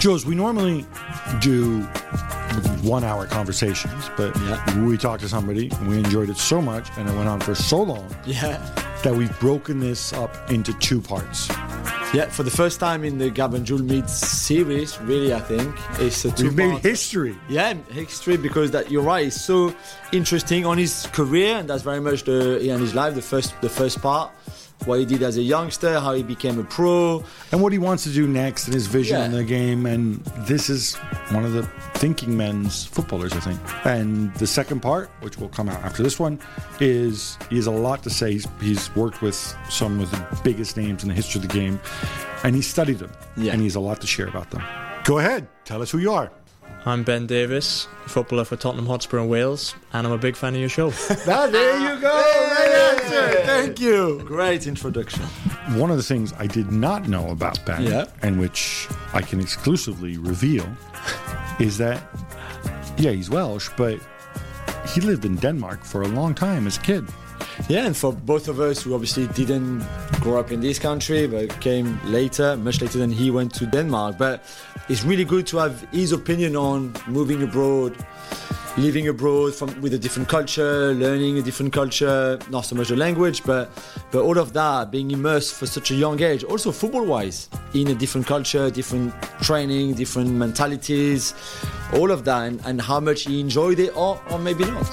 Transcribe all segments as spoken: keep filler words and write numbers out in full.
Jules, we normally do one-hour conversations, but yeah. we talked to somebody, and we enjoyed it so much, and it went on for so long yeah. that we've broken this up into two parts. Yeah, for the first time in the Gab and Jules Meet series, really, I think, it's a two We've made history. Yeah, history, because that you're right, it's so interesting on his career, and that's very much the yeah, in his life, the first the first part. What he did as a youngster, how he became a pro. And what he wants to do next and his vision Yeah. in the game. And this is one of the thinking men's footballers, I think. And the second part, which will come out after this one, is he has a lot to say. He's, he's worked with some of the biggest names in the history of the game. And he studied them. Yeah. And he has a lot to share about them. Go ahead. Tell us who you are. I'm Ben Davis, footballer for Tottenham Hotspur in Wales, and I'm a big fan of your show. Ah, there you go. Right answer. Thank you. Great introduction. One of the things I did not know about Ben, Yeah. and which I can exclusively reveal, is that, yeah, he's Welsh, but he lived in Denmark for a long time as a kid. Yeah, and for both of us who obviously didn't grow up in this country, but came later, much later than he went to Denmark. But it's really good to have his opinion on moving abroad, living abroad from with a different culture, learning a different culture, not so much the language, but but all of that, being immersed for such a young age, also football-wise, in a different culture, different training, different mentalities, all of that, and, and how much he enjoyed it, or, or maybe not.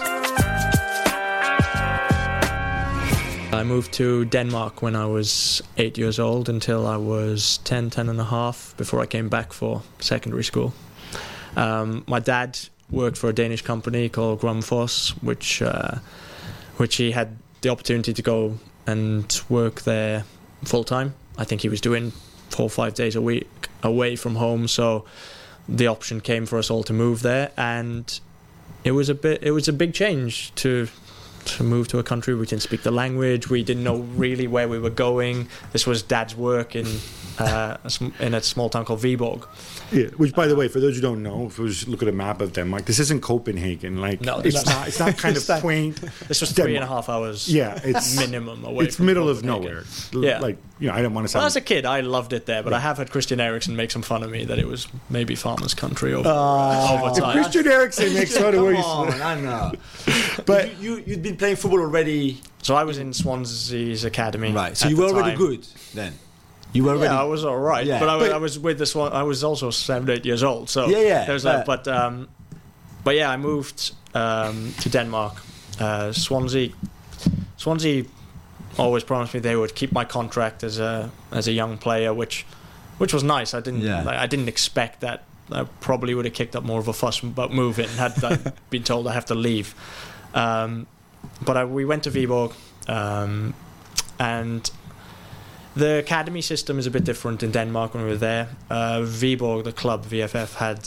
I moved to Denmark when I was eight years old until I was ten, ten and a half before I came back for secondary school. Um, my dad worked for a Danish company called Grundfos, which uh, which he had the opportunity to go and work there full time. I think he was doing four or five days a week away from home, so the option came for us all to move there, and it was a bit it was a big change to to move to a country we didn't speak the language. We didn't know really where we were going. This was Dad's work in uh, a sm- in a small town called Viborg. Yeah, which, by the way, for those who don't know, if we just look at a map of Denmark, this isn't Copenhagen. Like, No, it's it's not. It's not kind of It's not. quaint. This was Denmark. three and a half hours. Yeah, it's minimum away. It's from middle of Copenhagen. nowhere. Yeah. Like, you know, I don't want to sound. Well, as a kid, I loved it there, but I have had Christian Eriksen make some fun of me that it was maybe farmers' country over, over If time. Christian Eriksen makes fun of where you Come sleep. on, I know. But you, you, you'd been playing football already. So I was in Swansea's academy. Right, so at you the were already time. good then. You were already. Yeah, I was all right, Yeah. but, I, was- But- I was with this one. I was also seven, eight years old. So Yeah, yeah, There was but- that, but um, but yeah, I moved um, to Denmark. Uh, Swansea, Swansea always promised me they would keep my contract as a as a young player, which which was nice. I didn't Yeah. like, I didn't expect that. I probably would have kicked up more of a fuss about moving had I been told I have to leave. Um, but I, we went to Viborg, um, and the academy system is a bit different in Denmark when we were there. Uh, Viborg, the club, V F F, had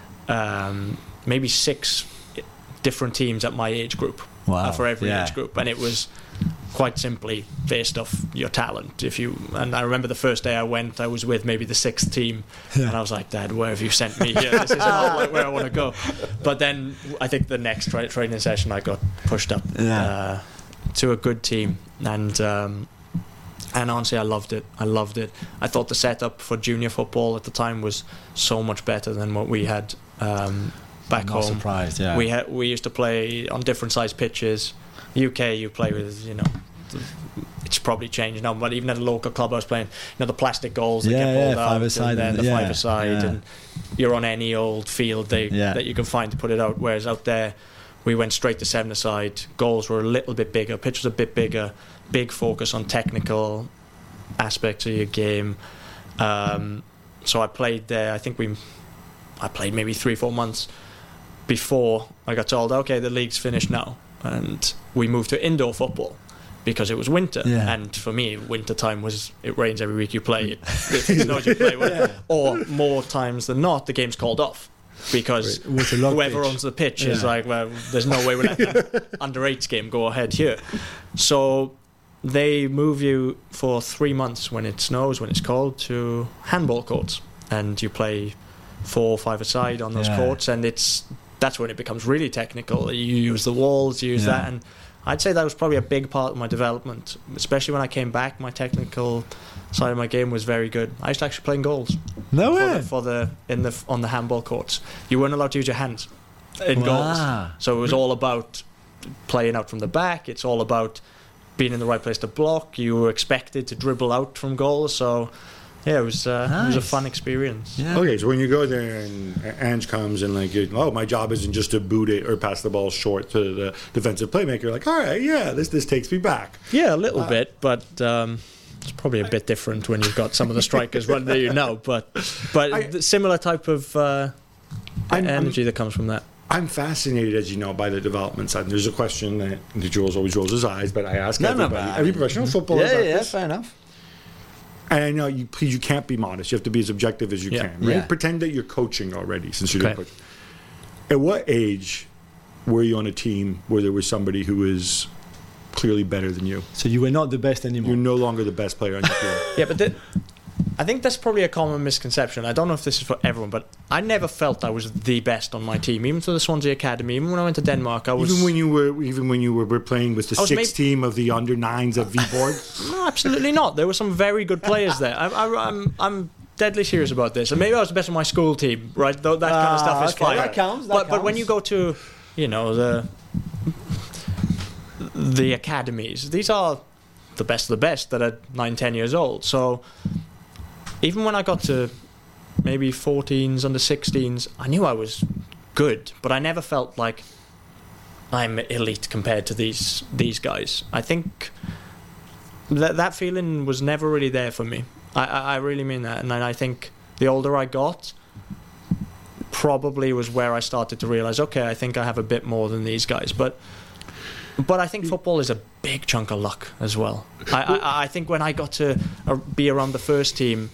um, maybe six different teams at my age group. Wow. Uh, for every Yeah. age group, and it was quite simply based off your talent. If you and I remember the first day I went, I was with maybe the sixth team, and I was like, Dad, where have you sent me here? This is not like where I want to go. But then I think the next tra- training session I got pushed up Yeah. uh, to a good team, and um, and honestly I loved it. I loved it. I thought the setup for junior football at the time was so much better than what we had um, back I'm not home. surprised, yeah. We had we used to play on different sized pitches. U K, you play with, you know, the, it's probably changed now, but even at a local club I was playing, you know, the plastic goals that Yeah, get pulled yeah, out, five-a-side and then and- the yeah, five-a-side, yeah. and you're on any old field they, Yeah. that you can find to put it out. Whereas out there, we went straight to seven-a-side. Goals were a little bit bigger, pitch was a bit bigger, big focus on technical aspects of your game. Um, so I played there. I think we, I played maybe three, four months before I got told, okay, the league's finished now, and we moved to indoor football because it was winter. Yeah. And for me, winter time was it rains every week you play it, if it snows you play, well, or more times than not the game's called off because Waterlogged whoever pitch. owns the pitch is Yeah. like, well, there's no way we're letting an under eights game go ahead here. So they move you for three months when it snows, when it's cold, to handball courts, and you play four or five a side on those Yeah. courts, and it's that's when it becomes really technical. You use the walls, you use Yeah. that, and I'd say that was probably a big part of my development, especially when I came back. My technical side of my game was very good. I used to actually play in goals No for way. the, for the in the on the handball courts. You weren't allowed to use your hands in goals, Wow. so it was all about playing out from the back. It's all about being in the right place to block. You were expected to dribble out from goals, so yeah, it was uh, it was a Nice. fun experience. Yeah. Okay, so when you go there and Ange comes and like, you- oh, my job isn't just to boot it or pass the ball short to the defensive playmaker. Like, all right, yeah, this this takes me back. Yeah, a little bit, but um, it's probably a bit different when you've got some of the strikers running there, you know. But but I- the similar type of uh, I'm- energy that comes from that. I'm fascinated, as you know, by the development side. There's a question that Jules always rolls his eyes, but I ask No, no, everybody, but- every professional footballer. Yeah, about yeah, this. fair enough. And I know you, please, you can't be modest. You have to be as objective as you Yeah. can. Right? Yeah. Pretend that you're coaching already, since you're Okay. doing coaching. At what age were you on a team where there was somebody who was clearly better than you? So you were not the best anymore. You're no longer the best player on your team. Yeah, but the, I think that's probably a common misconception. I don't know if this is for everyone, but I never felt I was the best on my team. Even for the Swansea Academy, even when I went to Denmark, I was. Even when you were, even when you were, were playing with the I was sixth maybe- team of the under nines at Viborg. No, absolutely not. There were some very good players there. I, I, I'm, I'm deadly serious about this. And maybe I was the best on my school team, right? Though that kind of Ah, stuff is okay, fine. that counts, that but but when counts. you go to, you know, the the academies, these are the best of the best that are nine, ten years old. So even when I got to maybe fourteens, under sixteens, I knew I was good, but I never felt like I'm elite compared to these these guys. I think that that feeling was never really there for me. I, I, I really mean that, and I think the older I got, probably was where I started to realize, okay, I think I have a bit more than these guys. But but I think football is a big chunk of luck as well. I I, I think when I got to uh, be around the first team,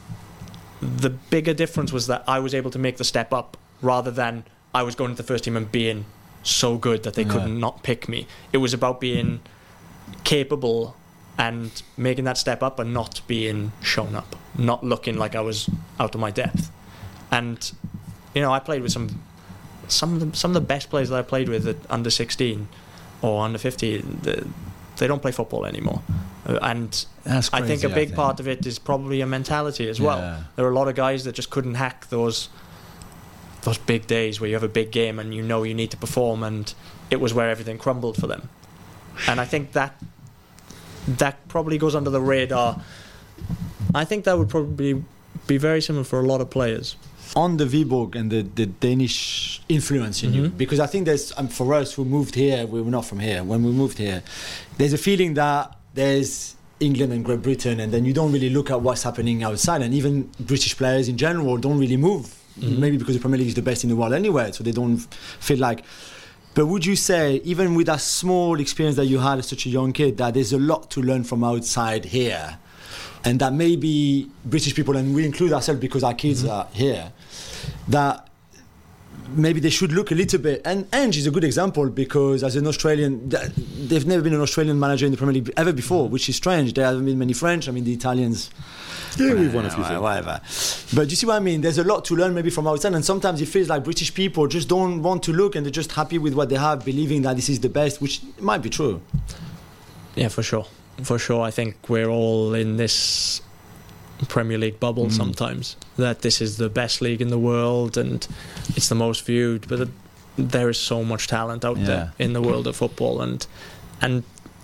the bigger difference was that I was able to make the step up rather than I was going to the first team and being so good that they Yeah. could not pick me. It was about being capable and making that step up and not being shown up, not looking like I was out of my depth. And you know, I played with some some of the, some of the best players that I played with at under sixteen or under fifteen. They, they don't play football anymore, uh, and That's I think a crazy, big part of it is probably a mentality as Yeah. well. There are a lot of guys that just couldn't hack those those big days where you have a big game and you know you need to perform, and it was where everything crumbled for them. And I think that that probably goes under the radar. I think that would probably be very similar for a lot of players. On the Viborg and the, the Danish influence in you, Mhm. because I think there's um, for us who moved here, we were not from here. When we moved here, there's a feeling that there's England and Great Britain, and then you don't really look at what's happening outside. And even British players in general don't really move, Mhm. maybe because the Premier League is the best in the world anyway, so they don't f- feel like. But would you say, even with that small experience that you had as such a young kid, that there's a lot to learn from outside here? And that maybe British people, and we include ourselves because our kids Mhm. are here, that maybe they should look a little bit. And Ange is a good example because as an Australian, th- they've never been an Australian manager in the Premier League ever before, which is strange. There haven't been many French. I mean, the Italians. Yeah, we've won a few Whatever, things. whatever. But do you see what I mean? There's a lot to learn maybe from outside, and sometimes it feels like British people just don't want to look and they're just happy with what they have, believing that this is the best, which might be true. Yeah, for sure. For sure. I think we're all in this Premier League bubble Mm. sometimes, that this is the best league in the world and it's the most viewed, but it, there is so much talent out Yeah. there in the world of football, and and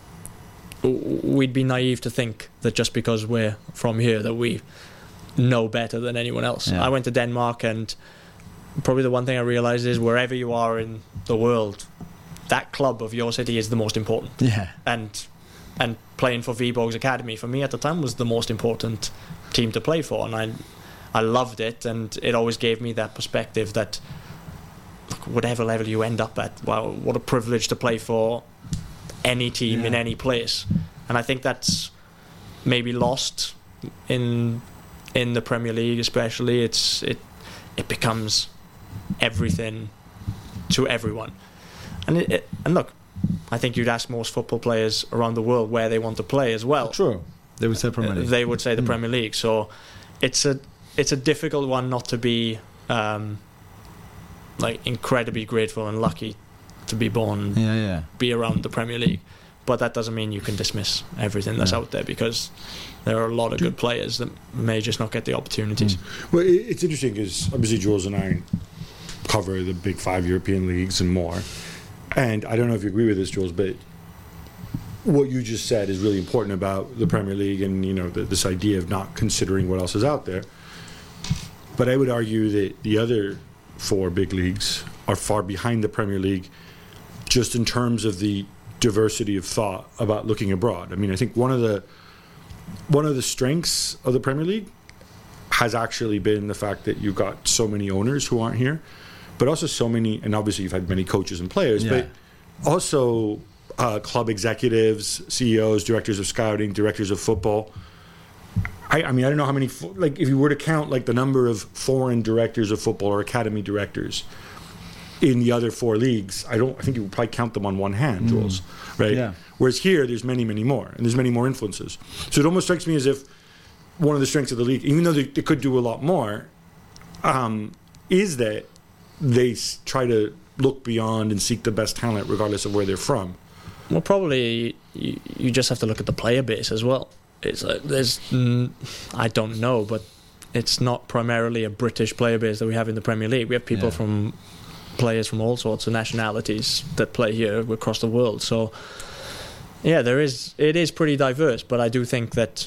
w- we'd be naive to think that just because we're from here that we know better than anyone else. Yeah. I went to Denmark, and probably the one thing I realized is wherever you are in the world, that club of your city is the most important. Yeah. And and playing for Viborg's Academy for me at the time was the most important team to play for, and I I loved it, and it always gave me that perspective that look, whatever level you end up at, wow, what a privilege to play for any team in Yeah. any place. And I think that's maybe lost in in the Premier League, especially. It's it it becomes everything to everyone, and it, it, and look, I think you'd ask most football players around the world where they want to play as well. True. They would say Premier League. They would say the Mm. Premier League. So it's a it's a difficult one not to be um, like incredibly grateful and lucky to be born, Yeah, yeah. be around the Premier League. But that doesn't mean you can dismiss everything that's Yeah. out there, because there are a lot of good players that may just not get the opportunities. Well, it, it's interesting because obviously Jules and I cover the big five European leagues and more. And I don't know if you agree with this, Jules, but what you just said is really important about the Premier League and, you know, the, this idea of not considering what else is out there. But I would argue that the other four big leagues are far behind the Premier League just in terms of the diversity of thought about looking abroad. I mean, I think one of the one of the strengths of the Premier League has actually been the fact that you've got so many owners who aren't here, but also so many, and obviously you've had many coaches and players, Yeah. but also uh, club executives, C E Os, directors of scouting, directors of football. I, I mean, I don't know how many, fo- like if you were to count like the number of foreign directors of football or academy directors in the other four leagues, I don't, I think you would probably count them on one hand, Jules, right? Yeah. Whereas here, there's many, many more, and there's many more influences. So it almost strikes me as if one of the strengths of the league, even though they, they could do a lot more, um, is that they s- try to look beyond and seek the best talent regardless of where they're from. Well, probably you, you just have to look at the player base as well. It's like there's, mm, I don't know, but it's not primarily a British player base that we have in the Premier League. We have people Yeah. from, players from all sorts of nationalities that play here across the world. So, yeah, there is, it is pretty diverse, but I do think that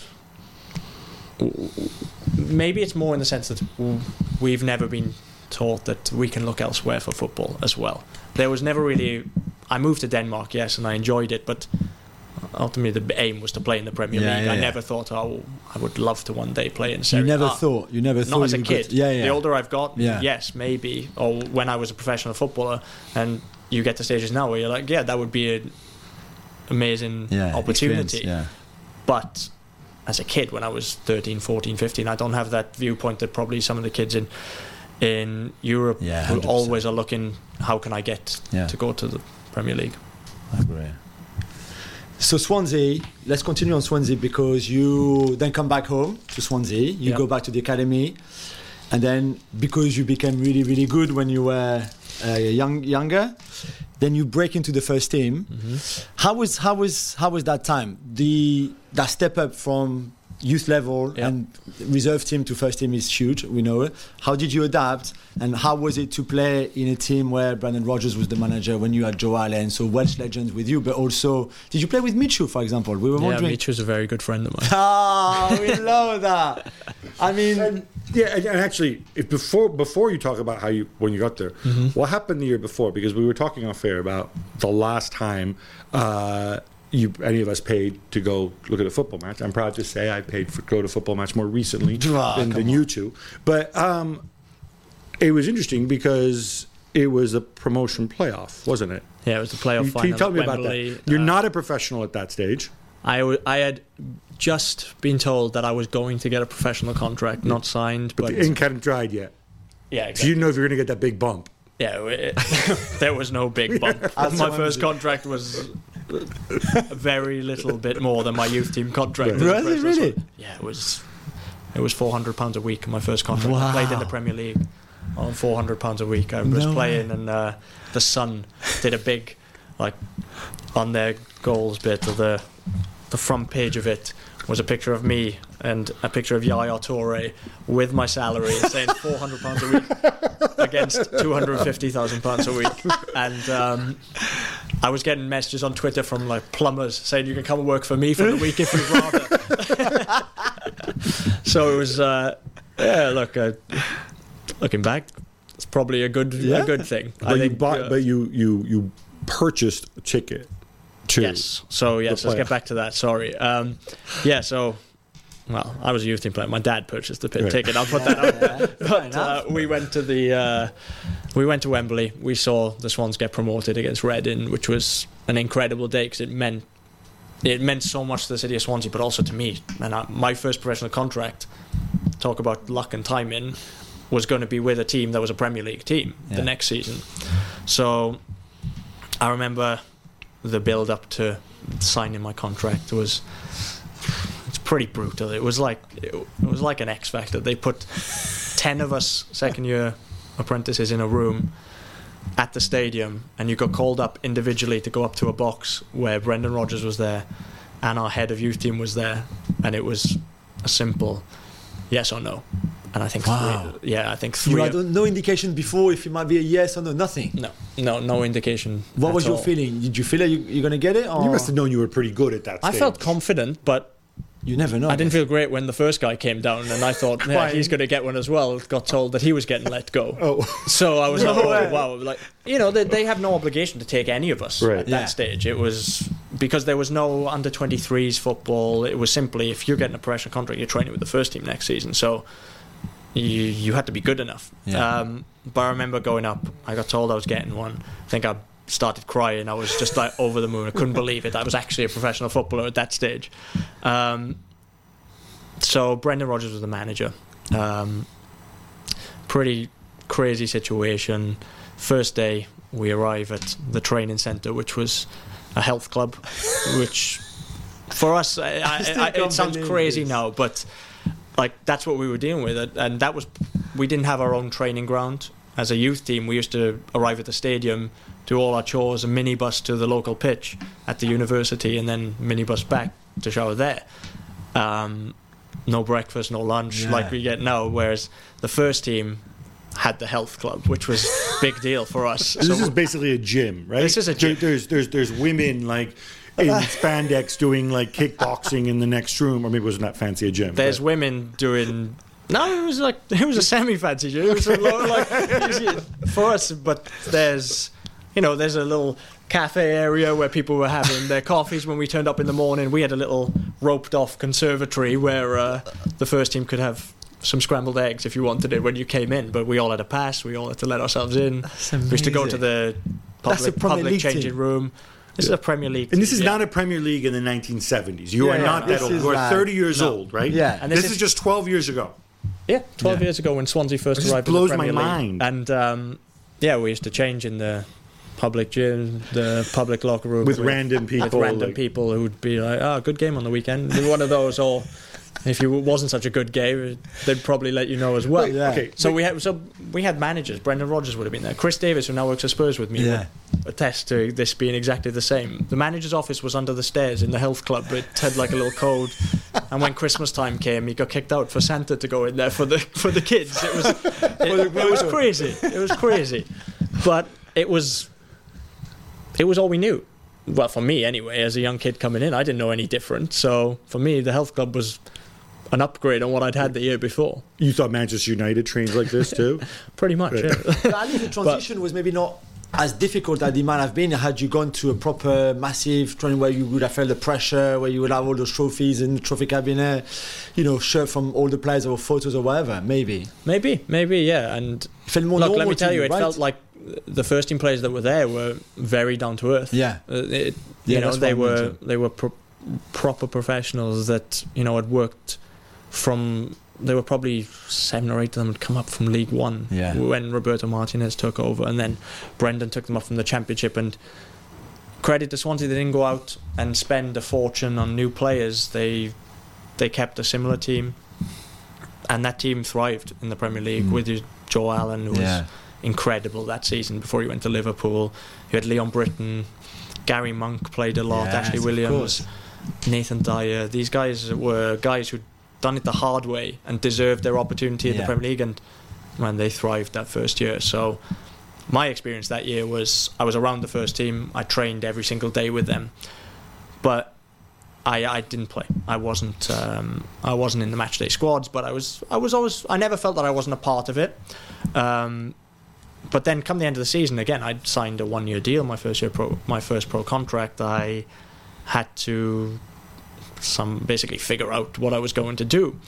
maybe it's more in the sense that we've never been taught that we can look elsewhere for football as well. There was never really, I moved to Denmark, yes, and I enjoyed it, but ultimately the aim was to play in the Premier Yeah, League. yeah, I yeah. never thought, oh, I would love to one day play in Serie You never A. thought. You never thought. Not as a you kid. could- yeah, yeah. The older I've got, Yeah. yes, maybe. Or when I was a professional footballer, and you get to stages now where you're like, yeah, that would be an amazing yeah, opportunity. experience, But as a kid, when I was thirteen, fourteen, fifteen, I don't have that viewpoint that probably some of the kids in in Europe Yeah, who one hundred percent. always are looking, how can I get Yeah. to go to the Premier League? Yeah, I agree. So Swansea, let's continue on Swansea, because you then come back home to Swansea, you Yeah. go back to the academy, and then because you became really, really good when you were uh, young, younger, then you break into the first team. How was how was how was that time? The that step up from youth level Yeah. and reserve team to first team is huge. We know it. How did you adapt, and how was it to play in a team where Brendan Rodgers was the manager when you had Joe Allen, so Welsh legends with you, but also did you play with Michu, for example? We were Yeah, wondering. Mitch was a very good friend of mine. Ah, we love that. I mean, And yeah, and, and actually, if before before you talk about how you when you got there, what happened the year before? Because we were talking off air about the last time uh, you any of us paid to go look at a football match. I'm proud to say I paid for go to a football match more recently Ah, than, come than you two. But um, it was interesting because it was a promotion playoff, wasn't it? Yeah, it was the playoff You- final. Can you tell at me about Wembley. that? You're Uh, not a professional at that stage. I, w- I had just been told that I was going to get a professional contract, not signed, But but the ink hadn't dried yet. yeah, So exactly. you didn't know if you were going to get that big bump. Yeah, it, there was no big bump. That's My the first one- contract was very little bit more than my youth team contract. Right. as a Was it professional. really? Yeah, it was. It was four hundred pounds a week. My first contract. I Wow. played in the Premier League on four hundred pounds a week. I was No playing, and uh, the Sun did a big, like, on their goals bit of the the front page of it was a picture of me and a picture of Yaya Toure with my salary saying four hundred pounds a week against two hundred fifty thousand pounds a week. And um, I was getting messages on Twitter from like plumbers saying you can come and work for me for the week if you'd rather. So it was, uh, yeah, look, uh, looking back, it's probably a good Yeah. a good thing. But you bought, uh, but you you you purchased a ticket to Yes. So yes, the let's get playoff. back to that. Sorry. Um, yeah. So, well, I was a youth team player. My dad purchased the pit Right. ticket. I'll put that out there. Fair But uh, enough. we went to the uh, we went to Wembley. We saw the Swans get promoted against Reading, which was an incredible day because it meant it meant so much to the city of Swansea, but also to me. And I, my first professional contract. Talk about luck and timing. Was going to be with a team that was a Premier League team Yeah. the next season. So I remember the build up to signing my contract was it's pretty brutal. It was like it was like an X Factor. They put ten of us second year apprentices in a room at the stadium, and you got called up individually to go up to a box where Brendan Rodgers was there and our head of youth team was there, and it was a simple yes or no. And I think Wow. three, yeah, I think three. You had no indication before if it might be a yes or no, nothing. No, no, no indication. What at was your all. feeling? Did you feel like you, you're going to get it? Or You must have known you were pretty good at that I stage. felt confident, but You never know. I didn't feel great when the first guy came down, and I thought, yeah, he's going to get one as well. Got told that he was getting let go. Oh, So I was No like, way. oh, wow. Like, you know, they, they have no obligation to take any of us Right. at that Yeah. stage. It was because there was no under twenty-threes football. It was simply, if you're getting a professional contract, you're training with the first team next season. So you you had to be good enough. Yeah. Um, but I remember going up, I got told I was getting one. I think I started crying. I was just like over the moon. I couldn't believe it. I was actually a professional footballer at that stage. Um, so Brendan Rodgers was the manager. Um, pretty crazy situation. First day, we arrive at the training centre, which was a health club, which for us, I, I, still I, can't it sounds believe crazy this. now, but like that's what we were dealing with, and that was we didn't have our own training ground. As a youth team, we used to arrive at the stadium, do all our chores, a minibus to the local pitch at the university, and then minibus back to shower there. Um, no breakfast, no lunch, Yeah. like we get now. Whereas the first team had the health club, which was a big deal for us. this So is basically a gym, right? This is a There- gym. There's there's there's women like in spandex doing like kickboxing in the next room, or maybe it wasn't that fancy a gym. there's but- women doing. No, it was like it was a semi-fancy gym. It was a lot like for us, but there's, you know, there's a little cafe area where people were having their coffees when we turned up in the morning. We had a little roped-off conservatory where uh, the first team could have some scrambled eggs if you wanted it when you came in. But we all had a pass. We all had to let ourselves in. We used to go to the That's a public, Premier public League changing team. room. This is a Premier League, And this is team, yeah. not a Premier League in the nineteen seventies. You Yeah, are yeah, not that this old. is You are like- thirty years no. old, right? Yeah. And This, this is, is- just twelve years ago. Yeah, twelve Yeah. years ago when Swansea first It just arrived blows in the my Premier League. mind. And um, yeah, we used to change in the public gym, the public locker room With random people, with random like- people who would be like, "Oh, good game on the weekend." One of those, or if it wasn't such a good game, they'd probably let you know as well. Yeah. Okay, So we had so we had managers. Brendan Rodgers would have been there. Chris Davis, who now works at Spurs with me, Yeah. would attest to this being exactly the same. The manager's office was under the stairs in the health club. It had like a little code, and when Christmas time came, he got kicked out for Santa to go in there for the for the kids. It was it, it was crazy. It was crazy, but it was it was all we knew. Well, for me anyway, as a young kid coming in, I didn't know any different. So for me, the health club was an upgrade on what I'd had the year before. You thought Manchester United trains like this too? Pretty much, Right. yeah. But I think the transition was maybe not as difficult as it might have been had you gone to a proper massive training where you would have felt the pressure, where you would have all those trophies in the trophy cabinet, you know, shirt from all the players or photos or whatever. Maybe Maybe, maybe, yeah. And it felt more look, normal let me to tell you, it right? felt like the first team players that were there were very down to earth. Yeah. Uh, it, Yeah, you know, that's they what I were meant. they were pro- proper professionals that you know had worked from. They were probably seven or eight of them had come up from League One Yeah. when Roberto Martinez took over, and then Brendan took them up from the Championship. And credit to Swansea, they didn't go out and spend a fortune on new players. They they kept a similar team, and that team thrived in the Premier League Mm. with you, Joe Allen, who was Yeah. incredible that season before he went to Liverpool. You had Leon Britton, Gary Monk played a lot, Yes, Ashley of Williams, course. Nathan Dyer. These guys were guys who'd done it the hard way and deserved their opportunity in Yeah. the Premier League, and man, they thrived that first year. So my experience that year was I was around the first team. I trained every single day with them, but I, I didn't play. I wasn't um, I wasn't in the matchday squads, but I was I was always I never felt that I wasn't a part of it. Um, but then come the end of the season, again, I'd signed a one year deal, my first year pro my first pro contract. I had to some basically figure out what I was going to do.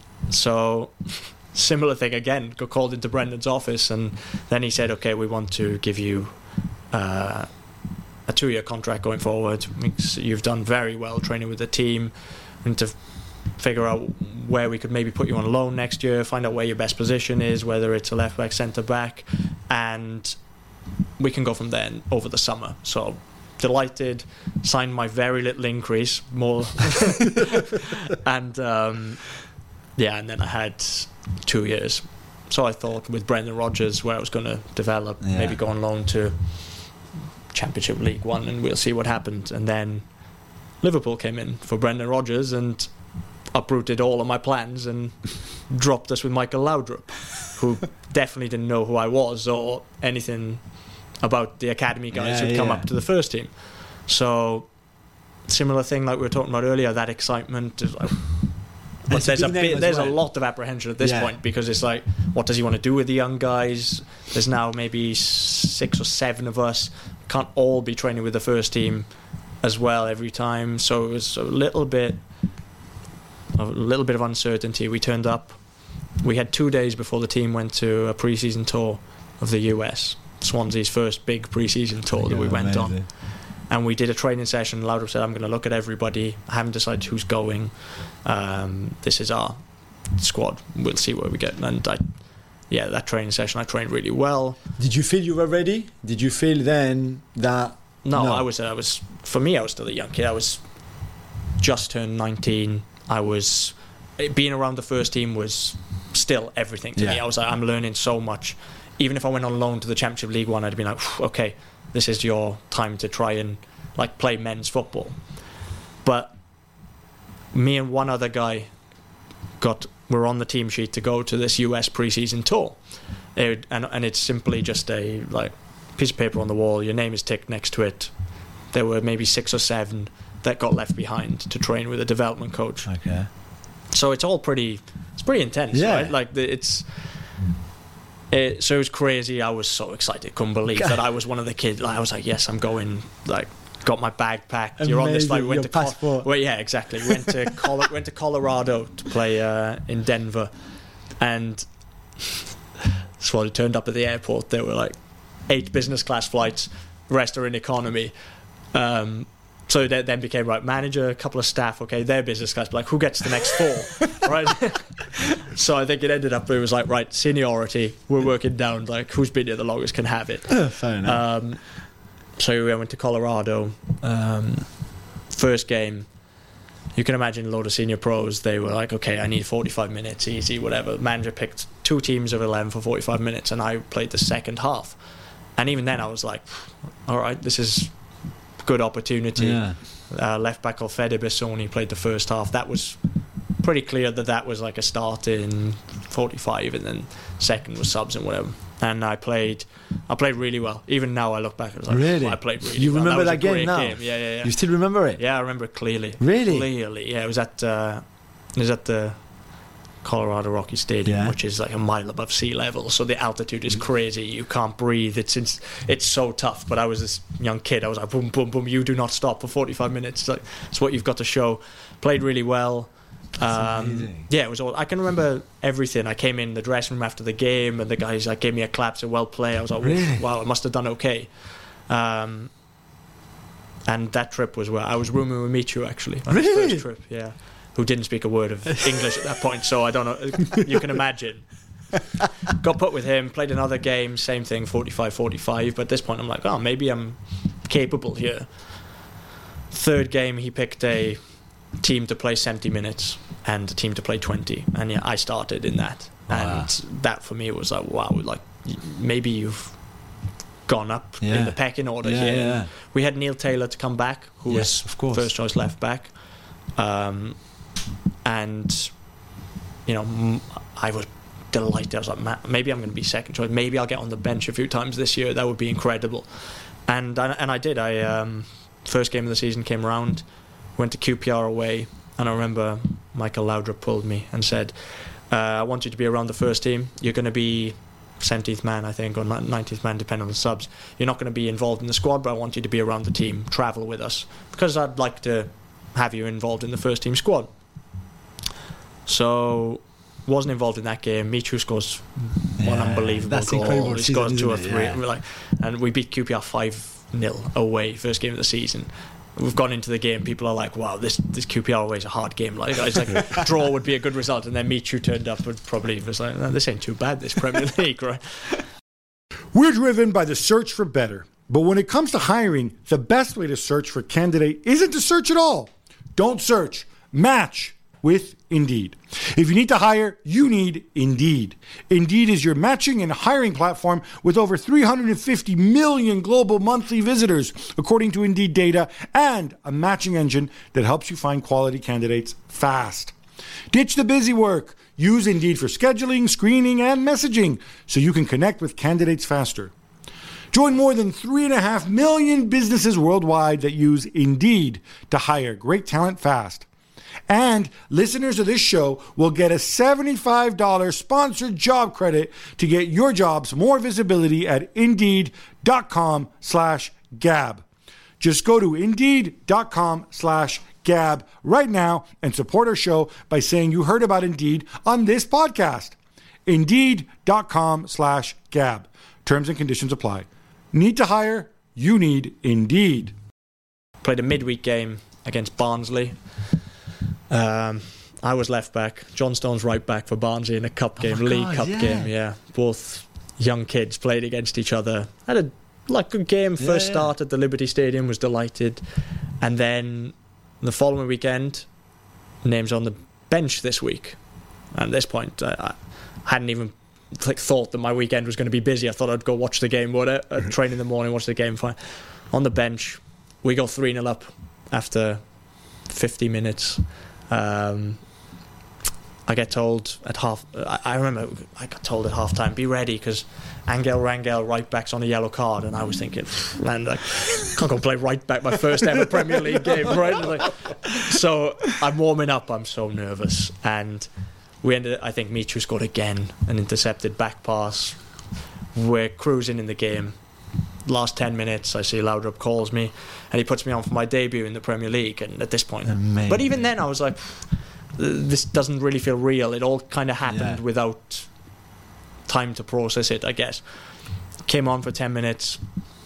So similar thing again, got called into Brendan's office, and then he said, okay, we want to give you uh, a two year contract going forward. You've done very well training with the team, and to figure out where we could maybe put you on loan next year, find out where your best position is, whether it's a left back, centre back, and we can go from there over the summer. So delighted, signed my very little increase, more, and um, yeah, and then I had two years so I thought with Brendan Rodgers where I was going to develop, Yeah. maybe go on loan to Championship League One, and we'll see what happened. And then Liverpool came in for Brendan Rodgers and uprooted all of my plans and dropped us with Michael Laudrup, who definitely didn't know who I was or anything about the academy guys Yeah, who'd come yeah. up to the first team. So similar thing like we were talking about earlier, that excitement is like, but it's a there's a big name bit, as there's well. a lot of apprehension at this Yeah. point, because it's like, what does he want to do with the young guys? There's now maybe six or seven of us, can't all be training with the first team as well every time, so it was a little bit a little bit of uncertainty. We turned up, we had two days before the team went to a pre-season tour of the U S, Swansea's first big pre-season tour that we went on. Amazing. And we did a training session. Laudrup said, I'm going to look at everybody. I haven't decided who's going. Um, this is our squad. We'll see where we get. And I, yeah, that training session, I trained really well. Did you feel you were ready? Did you feel then that... No, No. I was, I was, for me, I was still a young kid. I was just turned nineteen. I was, being around the first team was still everything to Yeah. me. I was like, I'm learning so much. Even if I went on loan to the Championship League One, I'd be like, okay, this is your time to try and like play men's football. But me and one other guy got were on the team sheet to go to this U S pre-season tour. They would, and and it's simply just a like piece of paper on the wall. Your name is ticked next to it. There were maybe six or seven that got left behind to train with a development coach. Okay. So it's all pretty. It's pretty intense, Yeah. right? Like the, it's. It, so it was crazy. I was so excited, couldn't believe that I was one of the kids. Like, I was like, yes, I'm going. Like, got my bag packed. You're on this flight. We Amazing, went your to Col- passport. well, yeah, exactly. We went to Col- went to Colorado to play uh, in Denver, and so when we turned up at the airport, there were like eight business class flights. The rest are in economy. Um, so that then became right manager, a couple of staff. Okay, they're business class. But like, who gets the next four? Right. So I think it ended up. It was like right seniority. We're working down. Like, who's been here the longest can have it. Fair enough. Um, so we went to Colorado. Um, first game, you can imagine a load of senior pros. They were like, okay, I need forty-five minutes, easy, whatever. Manager picked two teams of eleven for forty-five minutes, and I played the second half. And even then, I was like, all right, this is good opportunity. yeah. Uh, left back Alfredo Bessoni played the first half. That was pretty clear that that was like a start in forty-five, and then second was subs and whatever. And I played, I played really well. Even now, I look back, I was like, Really? I played really You well. remember was that a game great now? Game. Yeah, yeah, yeah. You still remember it? Yeah, I remember it clearly. Really? Clearly, yeah. It was at, uh, it was at the Colorado Rocky Stadium, Yeah. which is like a mile above sea level. So the altitude is crazy. You can't breathe. It's it's, it's so tough. But I was this young kid. I was like, boom, boom, boom. You do not stop for forty-five minutes. It's like it's what you've got to show. Played really well. Um, amazing. yeah, it was all. I can remember everything. I came in the dressing room after the game, and the guys like gave me a clap, said well play. I was like, Really? wow, I must have done okay. Um, and that trip was where I was rooming with Michu actually. On his Really? first trip, yeah. Who didn't speak a word of English at that point, so I don't know. You can imagine. Got put with him, played another game, same thing, forty-five forty-five. But at this point, I'm like, oh, maybe I'm capable here. Third game, he picked a team to play seventy minutes and a team to play twenty, and yeah, I started in that. Wow. And that for me was like, wow, like maybe you've gone up Yeah. in the pecking order Yeah, here. yeah. We had Neil Taylor to come back, who Yes, was of course. first choice left back. Um, and you know, m- I was delighted. I was like, "Ma- maybe I'm going to be second choice. Maybe I'll get on the bench a few times this year. That would be incredible. And I, and I did. I um, first game of the season came around, went to Q P R away, and I remember Michael Laudrup pulled me and said, uh, "I want you to be around the first team. You're going to be seventieth man, I think, or ninetieth man, depending on the subs. You're not going to be involved in the squad, but I want you to be around the team, travel with us, because I'd like to have you involved in the first team squad." So wasn't involved in that game. Michu scores one Yeah, unbelievable that's goal. incredible He season, scores two or isn't it? three. Yeah. And, we're like, and we beat Q P R five nil away, first game of the season. We've gone into the game, people are like, wow, this this Q P R away is a hard game. Like, it's like draw would be a good result. And then Michu turned up and probably was like, no, this ain't too bad, this Premier League, right? We're driven by the search for better. But when it comes to hiring, the best way to search for a candidate isn't to search at all. Don't search. Match with Indeed. If you need to hire, you need Indeed. Indeed is your matching and hiring platform with over three hundred fifty million global monthly visitors, according to Indeed data, and a matching engine that helps you find quality candidates fast. Ditch the busy work. Use Indeed for scheduling, screening, and messaging so you can connect with candidates faster. Join more than three and a half million businesses worldwide that use Indeed to hire great talent fast. And listeners of this show will get a seventy-five dollars sponsored job credit to get your jobs more visibility at Indeed.com slash Gab. Just go to Indeed.com slash Gab right now and support our show by saying you heard about Indeed on this podcast. Indeed.com slash Gab. Terms and conditions apply. Need to hire? You need Indeed. Played a midweek game against Barnsley. Um, I was left back. John Stone's right back for Barnsley in a cup game, oh league God, cup yeah. game. Yeah, both young kids played against each other. Had a like good game. Yeah, First yeah. start at the Liberty Stadium, was delighted, and then the following weekend, names on the bench this week. And at this point, I, I hadn't even like thought that my weekend was going to be busy. I thought I'd go watch the game, what uh, train in the morning, watch the game. Fine. On the bench, we go three nil up after fifty minutes. Um, I get told at half. I, I remember I got told at half time, be ready because Angel Rangel right back's on a yellow card, and I was thinking, man, I can't go play right back my first ever Premier League game, right? Like, so I'm warming up. I'm so nervous, and we ended. I think Michu scored again, an intercepted back pass. We're cruising in the game. Last ten minutes, I see Laudrup calls me, and he puts me on for my debut in the Premier League. And at this point, Amazing. But even then, I was like, this doesn't really feel real. It all kind of happened Yeah. without time to process it, I guess. Came on for ten minutes.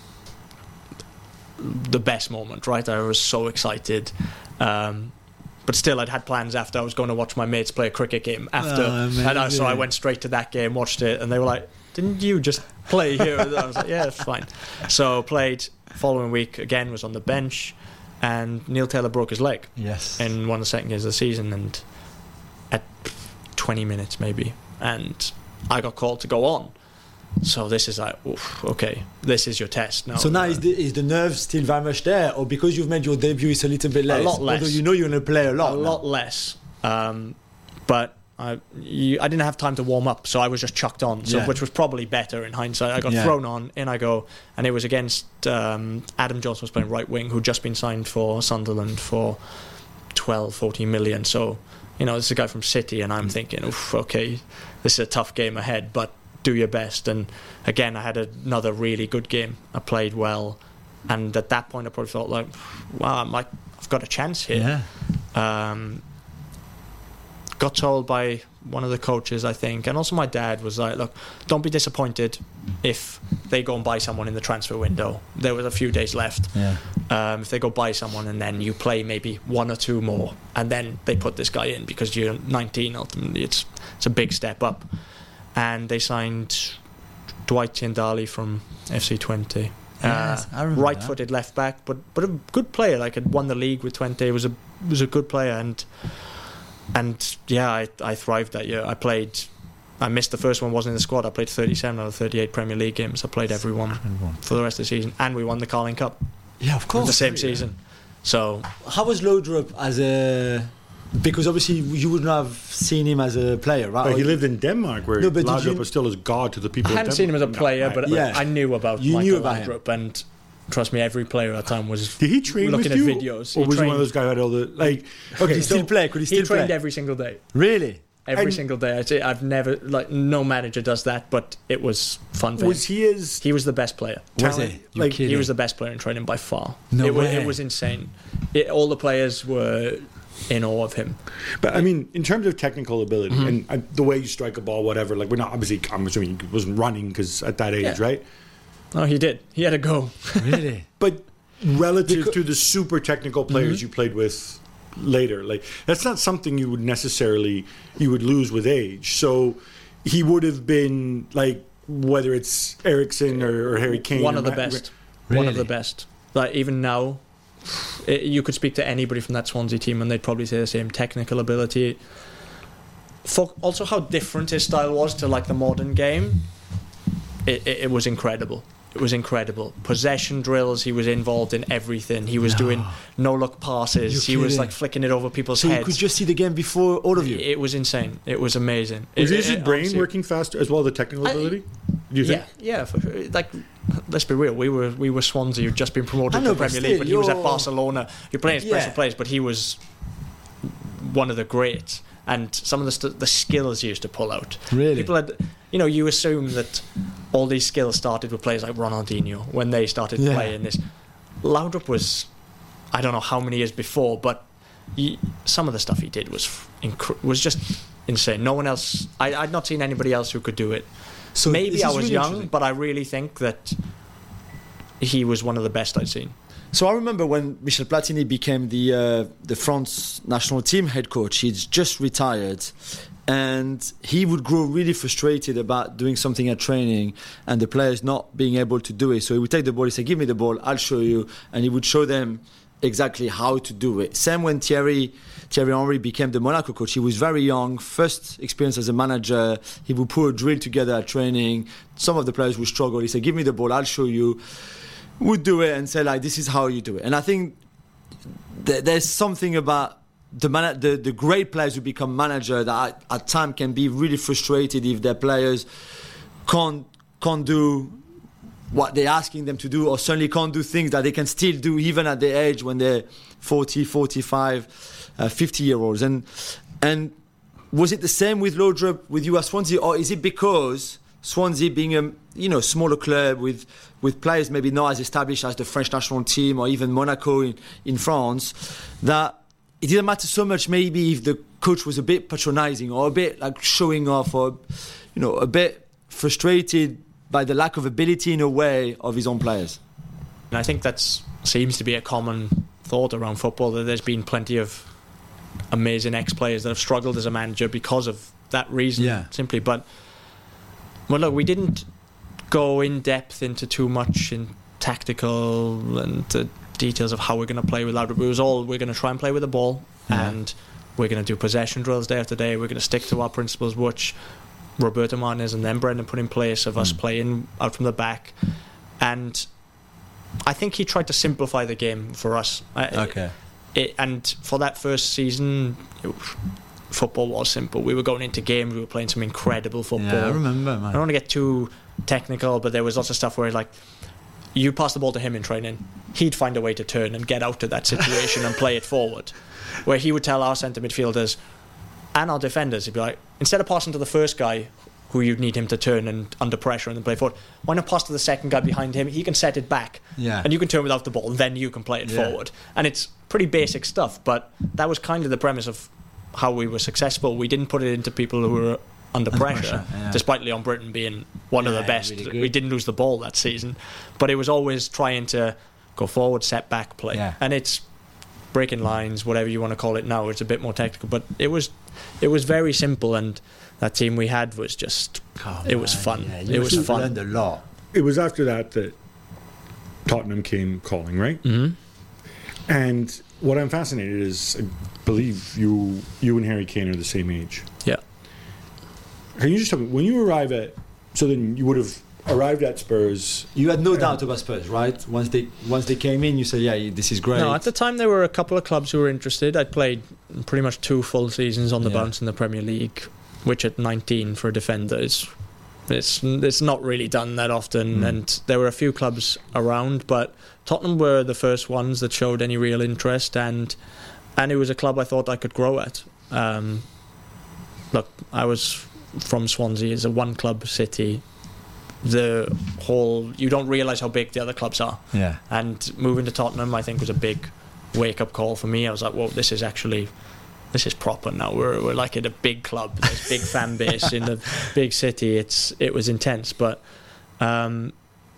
The best moment, right? I was so excited. Um, but still, I'd had plans after. I was going to watch my mates play a cricket game after. Oh, and I, so I amazing. went straight to that game, watched it, and they were like, didn't you just play here? I was like, yeah, it's fine. So played. Following week, again, was on the bench, and Neil Taylor broke his leg Yes. in one of the second games of the season, and at twenty minutes maybe, and I got called to go on. So this is like, oof, okay, this is your test now. So now is the, is the nerve still very much there, or because you've made your debut, it's a little bit less? lot less. Although you know you're going to play a lot. a now. lot less, um, but I, you, I didn't have time to warm up, so I was just chucked on, so Yeah. which was probably better in hindsight. I got Yeah. thrown on, in I go, and it was against um, Adam Johnson was playing right wing, who'd just been signed for Sunderland for twelve, fourteen million. So, you know, this is a guy from City, and I'm thinking, oof, okay, this is a tough game ahead, but do your best. And again, I had another really good game. I played well, and at that point, I probably felt like, wow, I might, I've got a chance here. Yeah. Um, got told by one of the coaches, I think, and also my dad was like, look, don't be disappointed if they go and buy someone in the transfer window. There was a few days left. Yeah. Um, if they go buy someone and then you play maybe one or two more and then they put this guy in because you're nineteen, ultimately it's it's a big step up. And they signed Dwight Tindali from F C Twente. Yes, I remember right-footed left back, but but a good player. Like, had won the league with Twente. Was a was a good player, and and yeah, I I thrived that year. I played. I missed the first one, wasn't in the squad. I played thirty-seven out of thirty-eight Premier League games. I played every one for the rest of the season, and we won the Carling Cup Yeah, of course. the same season. So How was Laudrup as a? Because obviously you wouldn't have seen him as a player, right? But Or he you- lived in Denmark, where No, but did Laudrup you- was still as god to the people. I of hadn't seen him as a Denmark. player, No, but right. Yeah. I knew about You Michael knew about him. Laudrup, and trust me, every player at the time was Did he train looking with at you, videos. or He was he one trained- of those guys who had all the like? Could Okay, he still so play? Could he He still trained play? every single day. Really? Every And- single day. I'd say I've never, like, no manager does that, but it was fun for was him. he as He was the best player. Was talent- he? You're like kidding. He was the best player in training by far. No it, was, way. it was insane. It, all the players were in awe of him. But I mean, in terms of technical ability Mm-hmm. and uh, the way you strike a ball, whatever. Like, we're not obviously. I'm assuming he wasn't running because at that age, Yeah. right? Oh, he did. He had a go. Really? But relative Becau- to the super technical players Mm-hmm. you played with later, like that's not something you would necessarily you would lose with age. So he would have been like, whether it's Ericsson or, or Harry Kane, One or of the Matt- best. One of the Really? best. Like, even now, It, you could speak to anybody from that Swansea team and they'd probably say the same. Technical ability. For also how different his style was to like the modern game. It, it, it was incredible. It was incredible. Possession drills, he was involved in everything. He was no. doing no-look passes. You're he kidding. was like flicking it over people's so heads. So you could just see the game before all of you? It was insane. It was amazing. Was it, his it, brain honestly, working faster as well as the technical I, ability? Do you think? Yeah, yeah. For, like, let's be real. We were we were Swansea, who'd just been promoted know, to the Premier but League, but he was at you're... Barcelona. You're playing special yeah. players, but he was one of the greats. And some of the st- the skills he used to pull out. Really? People had, you know, you assume that all these skills started with players like Ronaldinho when they started yeah. playing this. Laudrup was, I don't know how many years before, but he, some of the stuff he did was inc- was just insane. No one else, I, I'd not seen anybody else who could do it. So maybe I was really young, but I really think that he was one of the best I'd seen. So I remember when Michel Platini became the uh, the France national team head coach. He'd just retired, and he would grow really frustrated about doing something at training and the players not being able to do it. So he would take the ball, he said, "Give me the ball, I'll show you," and he would show them exactly how to do it. Same when Thierry Thierry Henry became the Monaco coach. He was very young, first experience as a manager. He would put a drill together at training. Some of the players would struggle. He said, "Give me the ball, I'll show you." Would do it and say like, "This is how you do it." And I think th- there's something about the, man- the the great players who become manager that at, at times can be really frustrated if their players can't can't do what they're asking them to do, or certainly can't do things that they can still do even at their age when they're forty, forty-five, uh, fifty year olds. And and was it the same with Laudrup, with you at Swansea, or is it because Swansea being a you know smaller club with with players maybe not as established as the French national team or even Monaco in, in France, that it didn't matter so much maybe if the coach was a bit patronising or a bit like showing off or you know a bit frustrated by the lack of ability in a way of his own players? And I think that seems to be a common thought around football, that there's been plenty of amazing ex-players that have struggled as a manager because of that reason, yeah. simply. But well, look, we didn't go in depth into too much in tactical and the details of how we're going to play with Laudrup. It was all, we're going to try and play with the ball, yeah. and we're going to do possession drills day after day. We're going to stick to our principles, which Roberto Martinez and then Brendan put in place of mm. us playing out from the back. And I think he tried to simplify the game for us. Okay. It, and for that first season, it, football was simple. We were going into games, we were playing some incredible football. Yeah, I remember, man. I don't want to get too technical, but there was lots of stuff where, like, you pass the ball to him in training, he'd find a way to turn and get out of that situation and play it forward. Where he would tell our centre midfielders and our defenders, he'd be like, instead of passing to the first guy who you'd need him to turn and under pressure and then play forward, why not pass to the second guy behind him? He can set it back, yeah. and you can turn without the ball, and then you can play it yeah. forward. And it's pretty basic stuff, but that was kind of the premise of how we were successful. We didn't put it into people who were under, under pressure, pressure yeah. despite Leon Britton being one yeah, of the best. Really we didn't lose the ball that season, but it was always trying to go forward, set back, play. Yeah. And it's breaking lines, whatever you want to call it now. It's a bit more technical, but it was it was very simple, and that team we had was just oh, it was fun. Yeah, it was fun. Learned a lot. It was after that that Tottenham came calling, right? Mm-hmm. And what I'm fascinated is, I believe you you and Harry Kane are the same age. Yeah. Can you just tell me, when you arrive at, so then you would have arrived at Spurs. You had no doubt about Spurs, right? Once they once they came in, you said, yeah, this is great. No, at the time there were a couple of clubs who were interested. I'd played pretty much two full seasons on the yeah. bounce in the Premier League, which at nineteen for a defender is it's, it's not really done that often. Mm. And there were a few clubs around, but Tottenham were the first ones that showed any real interest, and and it was a club I thought I could grow at. Um, look, I was from Swansea, it's a one club city. The whole, you don't realise how big the other clubs are. Yeah. And moving to Tottenham, I think, was a big wake up call for me. I was like, whoa, this is actually, this is proper now. We're we're like in a big club, there's big fan base in a big city. It's it was intense, but um,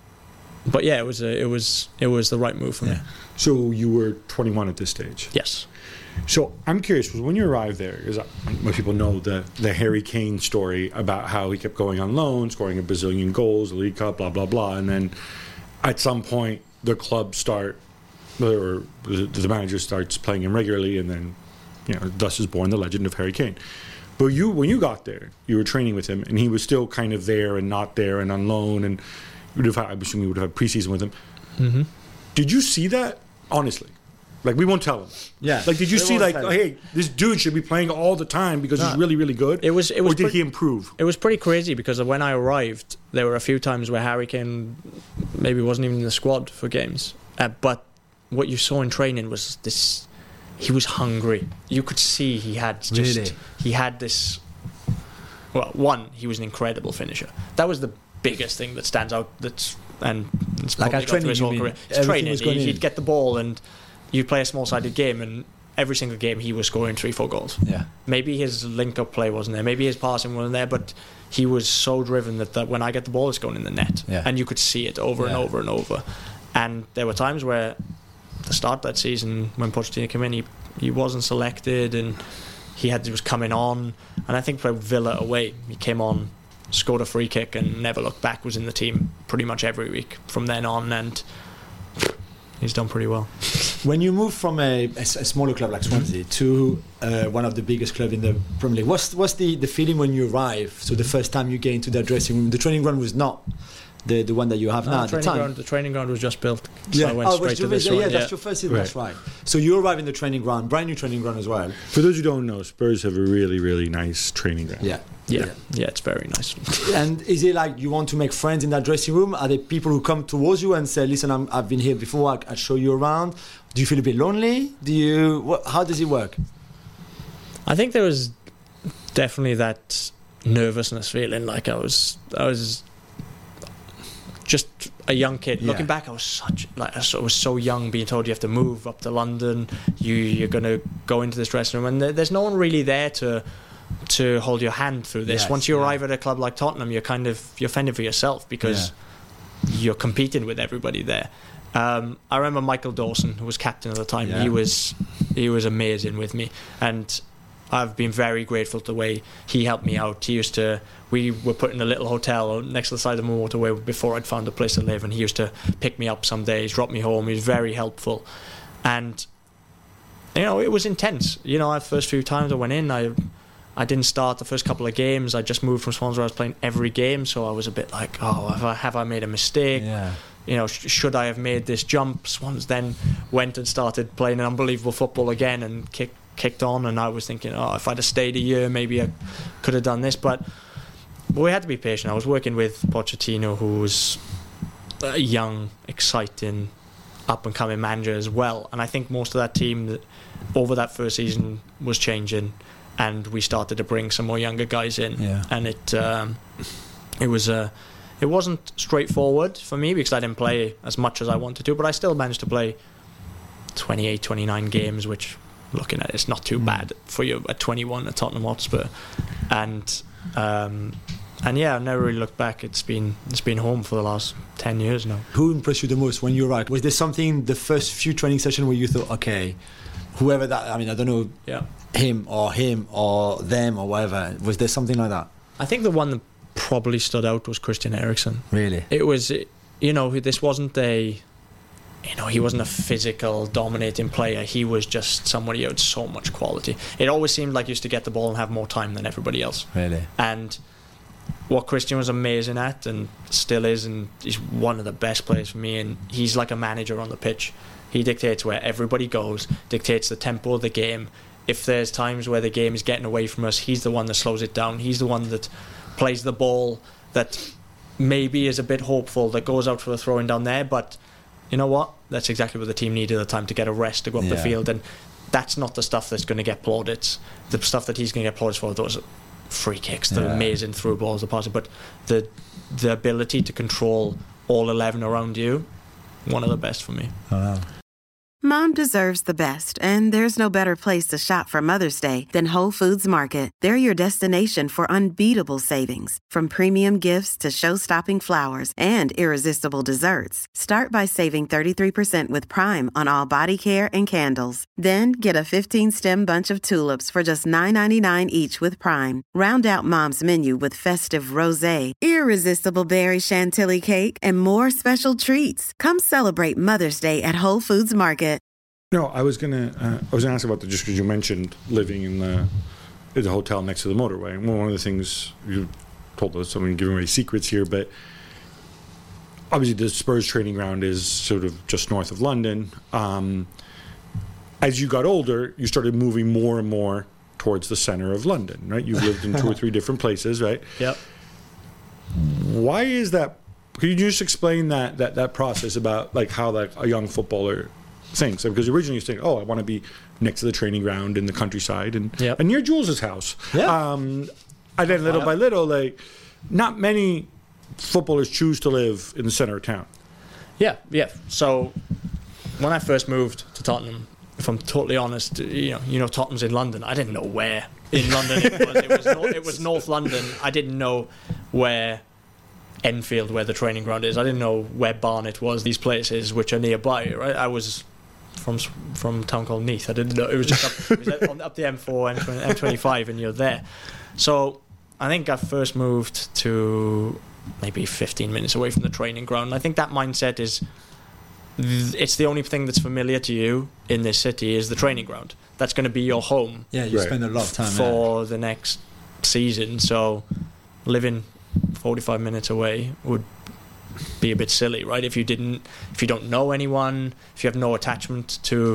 but yeah, it was a, it was it was the right move for yeah. me. So you were twenty-one at this stage. Yes. So I'm curious, because when you arrived there, because most people know the, the Harry Kane story about how he kept going on loan, scoring a bazillion goals, the League Cup, blah, blah, blah. And then at some point, the club start or the, the manager starts playing him regularly, and then, you know, thus is born the legend of Harry Kane. But you, when you got there, you were training with him, and he was still kind of there and not there and on loan, and you would have had, I'm assuming you would have had preseason with him. Mm-hmm. Did you see that, honestly? Like, we won't tell him. Yeah. Like, did you We see, won't like, tell oh, him. hey, this dude should be playing all the time because No. he's really, really good? It was. It was. Or did pretty- he improve? It was pretty crazy because when I arrived, there were a few times where Harry Kane maybe wasn't even in the squad for games. Uh, but what you saw in training was this: he was hungry. You could see he had just Really? he had this. Well, one, he was an incredible finisher. That was the biggest thing that stands out. That's and it's Like probably at got through training, his you whole mean? career. It's Everything training. was going He, in. he'd get the ball and you play a small-sided game, and every single game he was scoring three, four goals. Yeah. Maybe his link-up play wasn't there. Maybe his passing wasn't there, but he was so driven that, that when I get the ball, it's going in the net. Yeah. And you could see it over and Yeah. over and over. And there were times where, at the start of that season, when Pochettino came in, he, he wasn't selected, and he had he was coming on. And I think for Villa away, he came on, scored a free kick, and never looked back. Was in the team pretty much every week from then on, and he's done pretty well. When you move from a, a s- a smaller club like Swansea to uh, one of the biggest clubs in the Premier League, what's what's the, the feeling when you arrive? So the first time you get into that dressing room, the training ground was not the, the one that you have now No, at the, the training time. ground, the training ground was just built, so Yeah, I went oh, straight was to your- this yeah, one. yeah, yeah. that's your first season. That's right. So you arrive in the training ground, brand new training ground as well. For those who don't know, Spurs have a really, really nice training ground. Yeah. Yeah, yeah, it's very nice. And is it like you want to make friends in that dressing room? Are there people who come towards you and say, "Listen, I'm, I've been here before. I, I'll show you around." Do you feel a bit lonely? Do you? What, how does it work? I think there was definitely that nervousness feeling, like I was, I was just a young kid. Yeah. Looking back, I was such like I was so- I was so young, being told you have to move up to London. You you're gonna go into this dressing room, and there, there's no one really there to to hold your hand through this. Yes, Once you yeah. arrive at a club like Tottenham, you're kind of you're fending for yourself because you're competing with everybody there. Um, I remember Michael Dawson, who was captain at the time. Yeah. He was he was amazing with me, and I've been very grateful to the way he helped me out. He used to. We were put in a little hotel next to the side of the motorway before I'd found a place to live, and he used to pick me up some days, drop me home. He was very helpful, and you know it was intense. You know, the first few times I went in, I I didn't start the first couple of games. I just moved from Swansea, where I was playing every game, so I was a bit like, oh, have I, have I made a mistake? Yeah. You know, sh- should I have made this jump? Swans then went and started playing an unbelievable football again and kick, kicked on, and I was thinking, oh, if I'd have stayed a year, maybe I could have done this. But, but we had to be patient. I was working with Pochettino, who was a young, exciting, up-and-coming manager as well. And I think most of that team that, over that first season was changing, and we started to bring some more younger guys in. Yeah. And it um, it was a... Uh, It wasn't straightforward for me because I didn't play as much as I wanted to, but I still managed to play twenty-eight, twenty-nine games, which, looking at it, it's not too bad for you at twenty-one at Tottenham Hotspur. And um, and yeah, I've never really looked back. It's been it's been home for the last ten years now. Who impressed you the most when you arrived? Was there something the first few training sessions where you thought, okay, whoever that? I mean, I don't know, Yeah, him or him or them or whatever. Was there something like that? I think the one that probably stood out was Christian Eriksen. Really? It was, you know, this wasn't a, you know, he wasn't a physical, dominating player. He was just somebody who had so much quality. It always seemed like he used to get the ball and have more time than everybody else. Really? And what Christian was amazing at, and still is, and he's one of the best players for me, and he's like a manager on the pitch. He dictates where everybody goes, dictates the tempo of the game. If there's times where the game is getting away from us, he's the one that slows it down. He's the one that plays the ball that maybe is a bit hopeful, that goes out for the throwing down there, but you know what? That's exactly what the team needed at the time, to get a rest, to go up the Yeah. field, and that's not the stuff that's going to get plaudits. The stuff that he's going to get plaudits for, those free kicks, the Yeah. amazing through balls, the passing, but the the ability to control all eleven around you, one of the best for me. Oh, wow. Mom deserves the best, and there's no better place to shop for Mother's Day than Whole Foods Market. They're your destination for unbeatable savings, from premium gifts to show-stopping flowers and irresistible desserts. Start by saving thirty-three percent with Prime on all body care and candles. Then get a fifteen-stem bunch of tulips for just nine ninety-nine each with Prime. Round out Mom's menu with festive rosé, irresistible berry chantilly cake, and more special treats. Come celebrate Mother's Day at Whole Foods Market. No, I was gonna. Uh, I was gonna ask about the just because you mentioned living in the in the hotel next to the motorway. And one of the things you told us, I mean, giving away secrets here, but obviously the Spurs training ground is sort of just north of London. Um, as you got older, you started moving more and more towards the center of London, right? You've lived in two or three different places, right? Yep. Why is that? Could you just explain that that that process about like how like a young footballer thinks? Because originally you think, oh, I want to be next to the training ground in the countryside and Yep. and near Jules's house. Yeah. Um, and then little by little, like not many footballers choose to live in the center of town. Yeah, yeah. So when I first moved to Tottenham, if I'm totally honest, you know, you know, Tottenham's in London. I didn't know where in London it was. It was, North, it was North London. I didn't know where Enfield, where the training ground is. I didn't know where Barnet was. These places which are nearby. Right, I was from from a town called Neath. I didn't know it was just up, it was up the M four, M twenty-five, and you're there. So I think I first moved to maybe fifteen minutes away from the training ground. And I think that mindset is, it's the only thing that's familiar to you in this city is the training ground. That's going to be your home. Yeah, you Right. spend a lot of time for there. the next season. So living forty-five minutes away would be a bit silly, right? If you didn't, if you don't know anyone, if you have no attachment to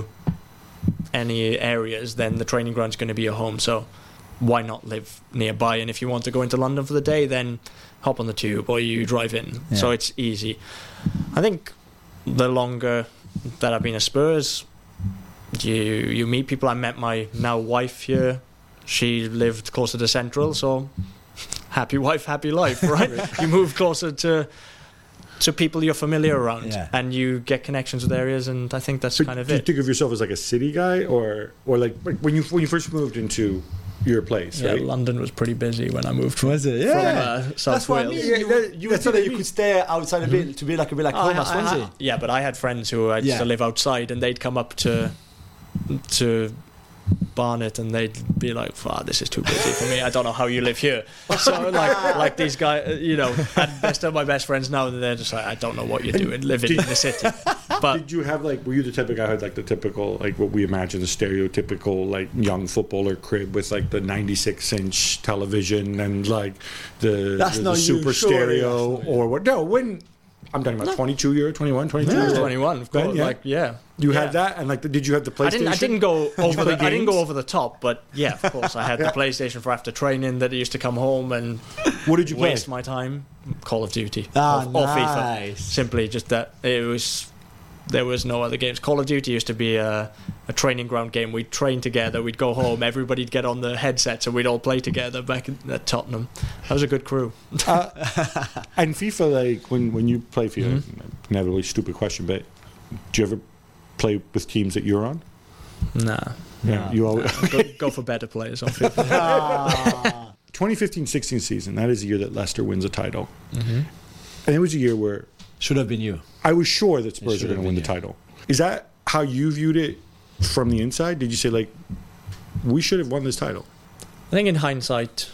any areas, then the training ground's going to be your home. So why not live nearby? And if you want to go into London for the day, then hop on the tube or you drive in. Yeah. So it's easy. I think the longer that I've been at Spurs, you you meet people. I met my now wife here. She lived closer to Central, so happy wife, happy life, right? You move closer to to people you're familiar around, Yeah. and you get connections with areas, and I think that's But kind of do you it. think of yourself as like a city guy, or or like like when you when you first moved into your place, Yeah, right? London was pretty busy when I moved from, Was it? from Yeah. uh, South That's what I Wales. mean. Yeah, You, that- you you would thought think that you me- could stay outside a bit to be like a bit like home I- at I- I- Swansea. yeah, but I had friends who I used Yeah. to live outside, and they'd come up to to Barnet, and they'd be like, "Wow, this is too busy for me. I don't know how you live here." So like, like these guys, you know, and they're still my best friends now, and they're just like, "I don't know what you're doing living in the city." But Did you have like? Were you the type of guy who had like the typical, like what we imagine the stereotypical like young footballer crib with like the ninety-six inch television and like the, That's the, not the you, super surely stereo that's not you. or what? No, when I'm talking about twenty-two year, twenty-one, twenty-two I was year. twenty-one, of Ben, course. yeah. Like, yeah, You yeah. had that, and like, the, did you have the PlayStation? I didn't. I didn't go over play the. I didn't go games? over the top, but yeah, of course, I had the PlayStation for after training that I used to come home and What did you play? waste my time. Call of Duty Ah, or, or FIFA. nice. Simply just that it was. There was no other games. Call of Duty used to be a, a training ground game. We'd train together. We'd go home. Everybody'd get on the headsets and we'd all play together back in, at Tottenham. That was a good crew. Uh, and FIFA, like when when you play FIFA, Mm-hmm. inevitably stupid question, but do you ever play with teams that you're on? Nah, Yeah, you always. go, go for better players on FIFA. Ah. twenty fifteen sixteen season. That is the year that Leicester wins a title, Mm-hmm. and it was a year where Should have been you. I was sure that Spurs should were have going to win the been, title. Is that how you viewed it from the inside? Did you say like we should have won this title? I think in hindsight,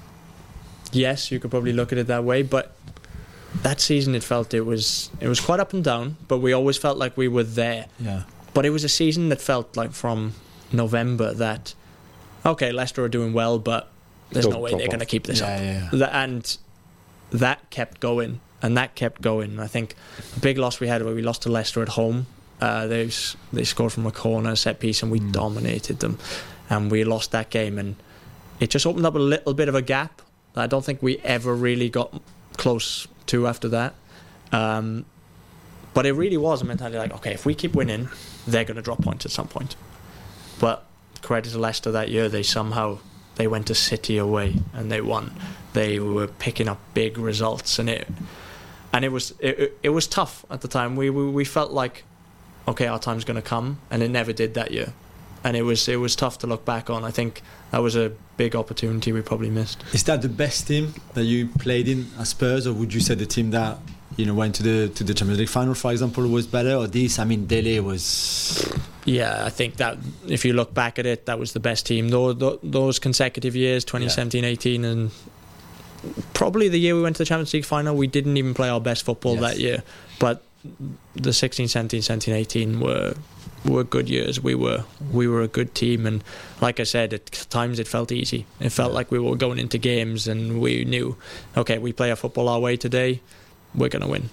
yes, you could probably look at it that way. But that season, it felt it was it was quite up and down. But we always felt like we were there. Yeah. But it was a season that felt like from November that okay, Leicester are doing well, but there's Don't no way drop they're going to off. keep this Yeah, up. yeah, yeah. Tha- And that kept going, and that kept going. And I think the big loss we had where we lost to Leicester at home. Uh, they s- they scored from a corner set piece, and we Mm. dominated them, and we lost that game, and it just opened up a little bit of a gap that I don't think we ever really got close to after that. Um, but it really was a mentality like, okay, if we keep winning, they're going to drop points at some point. But credit to Leicester that year, they somehow they went to City away and they won. They were picking up big results, and it and it was it, it was tough at the time. We we, we felt like okay, our time's going to come, and it never did that year. And it was it was tough to look back on. I think that was a big opportunity we probably missed. Is that the best team that you played in at Spurs, or would you say the team that, you know, went to the to the Champions League final, for example, was better? Or this? I mean, Dele was. Yeah, I think that if you look back at it, that was the best team. Those, those consecutive years, twenty seventeen, eighteen, and probably the year we went to the Champions League final, we didn't even play our best football yes. that year. But the sixteen, seventeen, seventeen, eighteen were were good years. We were we were a good team, and like I said, at times it felt easy. It felt yeah. like we were going into games and we knew, okay, we play our football our way today, we're going to win.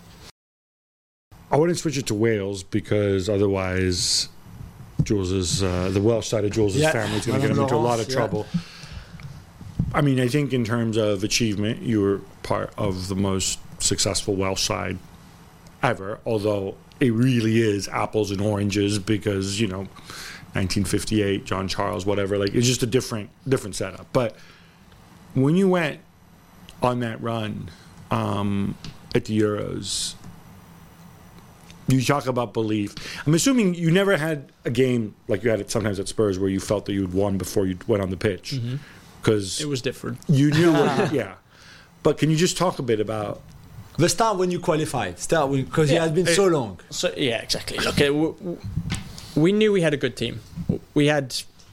I want to switch it to Wales because otherwise Jules's uh, the Welsh side of Jules's yeah. family is going to get him into a lot of yeah. trouble. I mean, I think in terms of achievement, you were part of the most successful Welsh side ever, although it really is apples and oranges because, you know, nineteen fifty-eight, John Charles, whatever, like it's just a different different setup. But when you went on that run um, at the Euros, you talk about belief. I'm assuming you never had a game like you had it sometimes at Spurs where you felt that you'd won before you went on the pitch. Because mm-hmm. it was different. You knew what, yeah. But can you just talk a bit about the start when you qualified? Start because yeah. it has been it, so long. So yeah, exactly. Look, it, we knew we had a good team. We had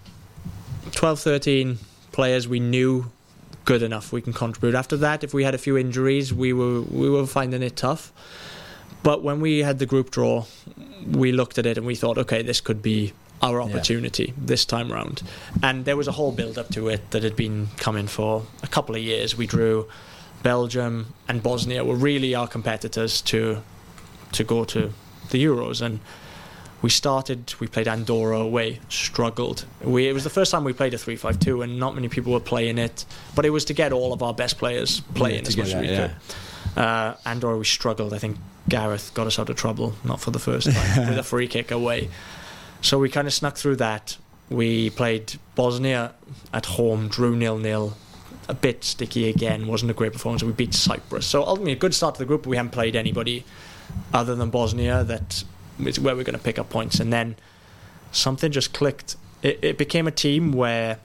twelve, thirteen players we knew good enough we can contribute. After that, if we had a few injuries, we were we were finding it tough. But when we had the group draw, we looked at it and we thought, okay, this could be our opportunity yeah. this time round. And there was a whole build-up to it that had been coming for a couple of years. We drew Belgium and Bosnia were really our competitors to to go to the Euros. And we started, we played Andorra away, struggled. We, it was the first time we played a three five two and not many people were playing it. But it was to get all of our best players playing yeah, as much as we yeah. could. Uh, Andorra, we struggled. I think Gareth got us out of trouble, not for the first time, with a free kick away. So we kind of snuck through that. We played Bosnia at home, drew nil nil, a bit sticky again, wasn't a great performance. We beat Cyprus. So ultimately a good start to the group, but we haven't played anybody other than Bosnia that is where we're going to pick up points. And then something just clicked. It, it became a team where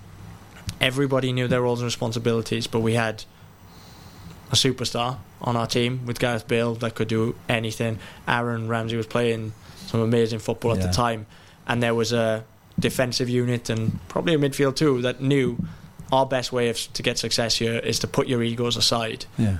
everybody knew their roles and responsibilities, but we had a superstar on our team with Gareth Bale that could do anything. Aaron Ramsey was playing some amazing football yeah. at the time, and there was a defensive unit and probably a midfield too that knew our best way of, to get success here is to put your egos aside, yeah.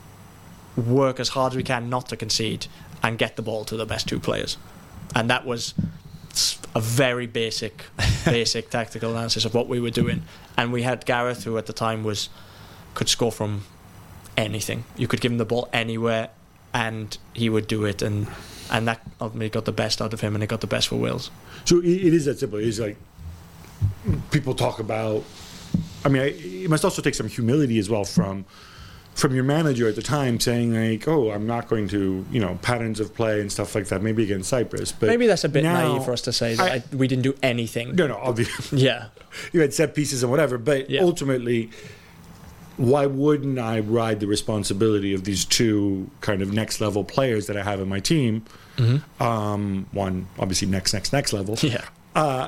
work as hard as we can not to concede, and get the ball to the best two players. And that was a very basic basic tactical analysis of what we were doing. And we had Gareth, who at the time was could score from anything. You could give him the ball anywhere and he would do it, and and that ultimately got the best out of him, and it got the best for Wales. So it is that simple. It's like people talk about, I mean, it must also take some humility as well from from your manager at the time, saying like, oh, I'm not going to, you know, patterns of play and stuff like that, maybe against Cyprus. But maybe that's a bit now, naive for us to say that I, I, we didn't do anything. No, no, obviously. Yeah. You had set pieces and whatever, but yeah. ultimately, why wouldn't I ride the responsibility of these two kind of next level players that I have in my team? Mm-hmm. Um, one, obviously, next, next, next level. Yeah. Uh,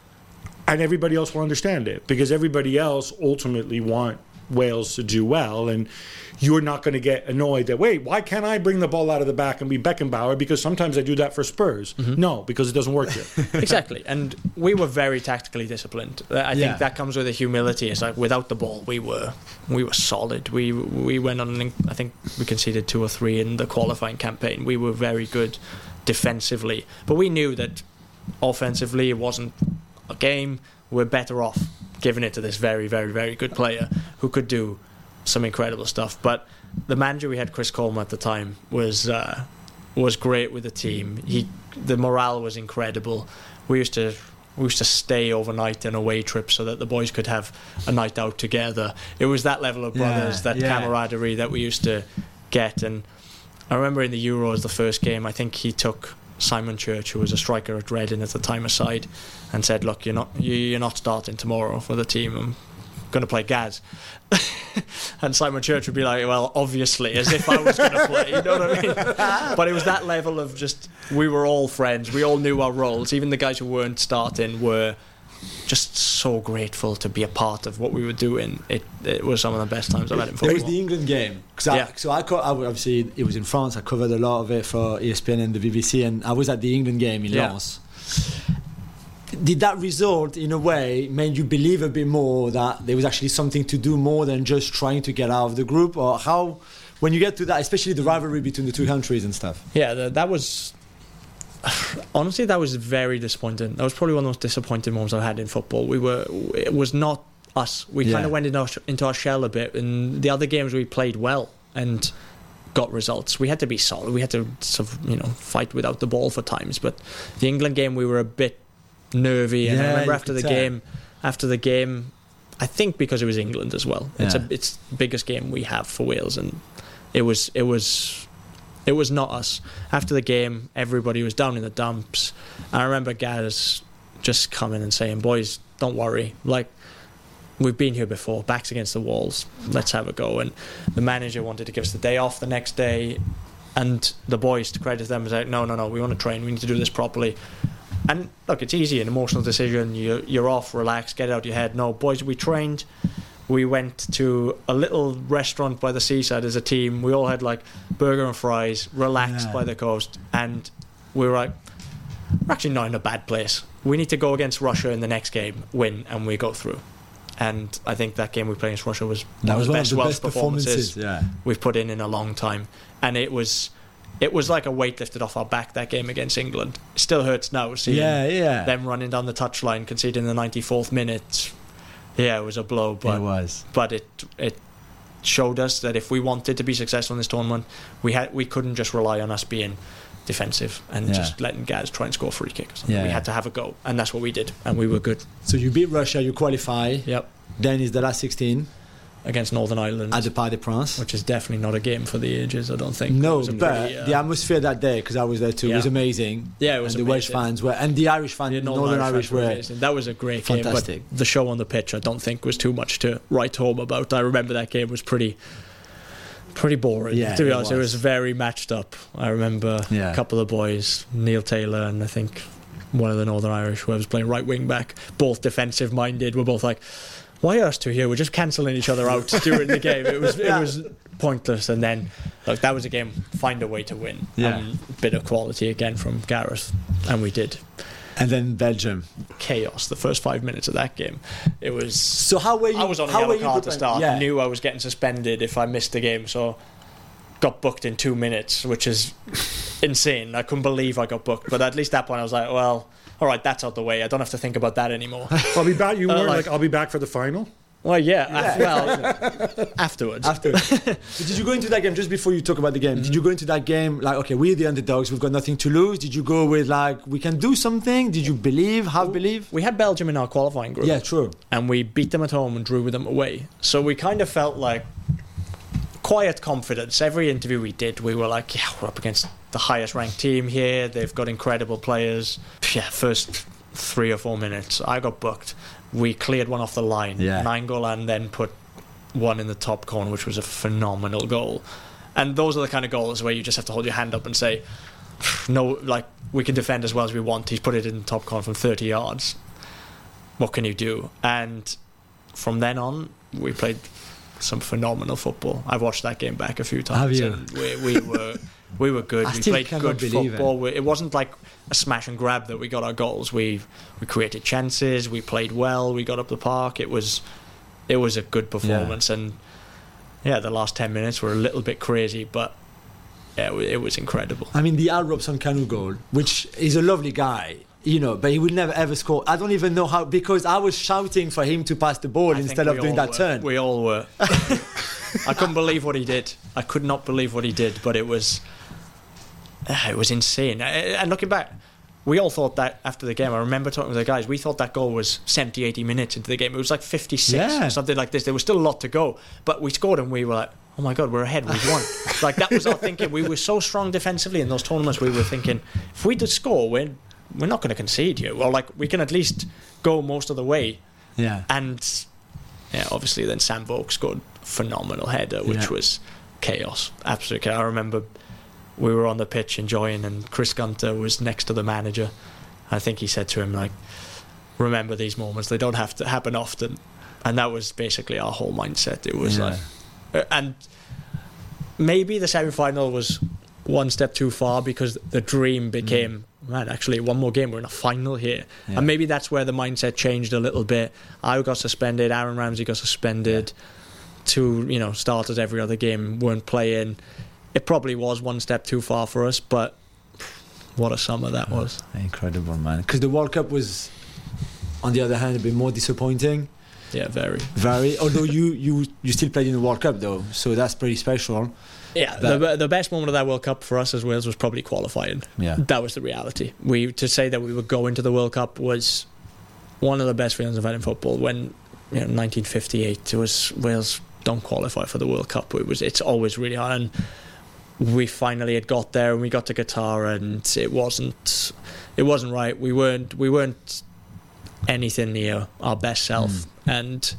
and everybody else will understand it, because everybody else ultimately want Wales to do well, and you're not going to get annoyed that, wait, why can't I bring the ball out of the back and be Beckenbauer, because sometimes I do that for Spurs? Mm-hmm. No, because it doesn't work here. Exactly. And we were very tactically disciplined. I think yeah. that comes with a humility. It's like without the ball we were we were solid. We we went on, I think we conceded two or three in the qualifying campaign. We were very good defensively, but we knew that offensively it wasn't a game. We're better off giving it to this very, very, very good player who could do some incredible stuff. But the manager we had, Chris Coleman, at the time was uh, was great with the team. He, the morale was incredible. We used to we used to stay overnight in away trips so that the boys could have a night out together. It was that level of brothers, yeah, that yeah. camaraderie that we used to get. And I remember in the Euros, the first game, I think he took Simon Church, who was a striker at Reading at the time, aside and said, look, you're not you're not starting tomorrow for the team. I'm going to play Gaz. and Simon Church would be like, well, obviously, as if I was going to play, you know what I mean? But it was that level of just, we were all friends, we all knew our roles, even the guys who weren't starting were just so grateful to be a part of what we were doing. It it was some of the best times I've had in football. There was the England game. Cause yeah. I, so I, co- I obviously, it was in France, I covered a lot of it for E S P N and the B B C, and I was at the England game in Yeah. Lens. Did that result, in a way, made you believe a bit more that there was actually something to do more than just trying to get out of the group? Or how, when you get to that, especially the rivalry between the two countries and stuff? Yeah, the, that was... Honestly, that was very disappointing. That was probably one of the most disappointing moments I've had in football. We were... It was not us. We Yeah. kind of went into our, into our shell a bit. And the other games we played well and got results. We had to be solid. We had to sort of, you know, fight without the ball for times. But the England game, we were a bit nervy, and Yeah, I remember you after the could tell. game, after the game, I think because it was England as well. It's Yeah. a it's the biggest game we have for Wales, and it was it was it was not us. After the game, everybody was down in the dumps. I remember Gaz just coming and saying, "Boys, don't worry. Like, we've been here before. Backs against the walls. Let's have a go." And the manager wanted to give us the day off the next day, and the boys, to credit them, was like, "No, no, no. We want to train. We need to do this properly." And look, it's easy, an emotional decision. You, you're off, relax, get it out of your head. No, boys, we trained. We went to a little restaurant by the seaside as a team. We all had like burger and fries, relaxed Yeah. by the coast. And we were like, we're actually not in a bad place. We need to go against Russia in the next game, win, and we go through. And I think that game we played against Russia was one That of was the one best of the Welsh best performances, performances. Yeah. we've put in in a long time. And it was... It was like a weight lifted off our back, that game against England. It still hurts now seeing Yeah, yeah. them running down the touchline, conceding in the ninety-fourth minute. Yeah, it was a blow, but it was. but it it showed us that if we wanted to be successful in this tournament, we had we couldn't just rely on us being defensive and Yeah. just letting guys try and score a free kick or something. Yeah. We had to have a go, and that's what we did, and we were good. So you beat Russia, you qualify. Yep, Then is the last sixteen against Northern Ireland, at the Parc des Princes. which is definitely not a game for the ages, I don't think. It No, was a but pretty, uh, the atmosphere that day, because I was there too, Yeah. was amazing. Yeah, it was and the Welsh amazing. fans were, and the Irish fans, The Northern, Irish fans were were. amazing. That was a great fantastic. game, but the show on the pitch I don't think was too much to write home about. I remember that game was pretty pretty boring, Yeah, to be it honest. It was. was very matched up. I remember Yeah. a couple of boys, Neil Taylor and I think one of the Northern Irish who was playing right wing back, both defensive minded, were both like, why are us two here? We're just cancelling each other out during the game. It was it was pointless. And then, look, that was a game, find a way to win. Yeah. Um, bit of quality again from Gareth, and we did. And then Belgium. Chaos the first five minutes of that game. It was... So how were you? I was on a how yellow were you card to prepared? start. Yeah. Knew I was getting suspended if I missed the game, so got booked in two minutes, which is insane. I couldn't believe I got booked, but at least that point I was like, well, all right, that's out the way. I don't have to think about that anymore. I'll be back. You Uh, weren't like- like, I'll be back for the final. Well, yeah, af- well, afterwards. After, so did you go into that game just before you talk about the game? Did you go into that game like, okay, we're the underdogs, we've got nothing to lose? Did you go with like, we can do something? Did you believe, have believe? We had Belgium in our qualifying group. Yeah, true. And we beat them at home and drew with them away. So we kind of felt like quiet confidence. Every interview we did, we were like, yeah, we're up against the highest ranked team here. They've got incredible players. Yeah, first three or four minutes, I got booked. We cleared one off the line. Yeah. Nainggolan then put one in the top corner, which was a phenomenal goal. And those are the kind of goals where you just have to hold your hand up and say, no, like, we can defend as well as we want. He's put it in the top corner from thirty yards. What can you do? And from then on, we played some phenomenal football. I've watched that game back a few times. Have you? And we, we were we were good. I we still played cannot good believe football. It. it wasn't like a smash and grab that we got our goals. We we created chances. We played well. We got up the park. It was it was a good performance. And yeah, the last ten minutes were a little bit crazy, but yeah, it was, it was incredible. I mean, the Al Robson Kanu goal, which is a lovely guy, you know, but he would never ever score. I don't even know how, because I was shouting for him to pass the ball I instead think of we doing all that were. turn. We all were. I couldn't believe what he did. I could not believe what he did, but it was uh, it was insane. Uh, And looking back, we all thought that after the game. I remember talking with the guys. We thought that goal was seventy, eighty minutes into the game. It was like fifty-six Yeah. or something like this. There was still a lot to go, but we scored and we were like, oh my God, we're ahead, we've won. Like, that was our thinking. We were so strong defensively in those tournaments. We were thinking, if we did score, we're, we're not going to concede here. Well, like, we can at least go most of the way. Yeah. And yeah, obviously then Sam Vokes scored a phenomenal header, which Yeah. was chaos, absolute chaos. I remember we were on the pitch enjoying, and Chris Gunter was next to the manager. I think he said to him, like, remember these moments, they don't have to happen often. And that was basically our whole mindset. It was Yeah. like, uh, and maybe the semi-final was one step too far, because the dream became, mm. man, actually one more game, we're in a final here. Yeah. And maybe that's where the mindset changed a little bit. I got suspended, Aaron Ramsey got suspended, yeah. two, you know, starters every other game weren't playing. It probably was one step too far for us, but what a summer that oh, was. Incredible, man. Because the World Cup was, on the other hand, a bit more disappointing. Yeah, very. Very. Although you, you, you still played in the World Cup, though, so that's pretty special. Yeah, the, the best moment of that World Cup for us as Wales was probably qualifying. Yeah. That was the reality. We To say that we were going to the World Cup was one of the best feelings I've had in football. When, you know, nineteen fifty-eight, it was Wales don't qualify for the World Cup. It was It's always really hard. And we finally had got there, and we got to Qatar, and it wasn't it wasn't right. We weren't we weren't anything near our best self, mm. and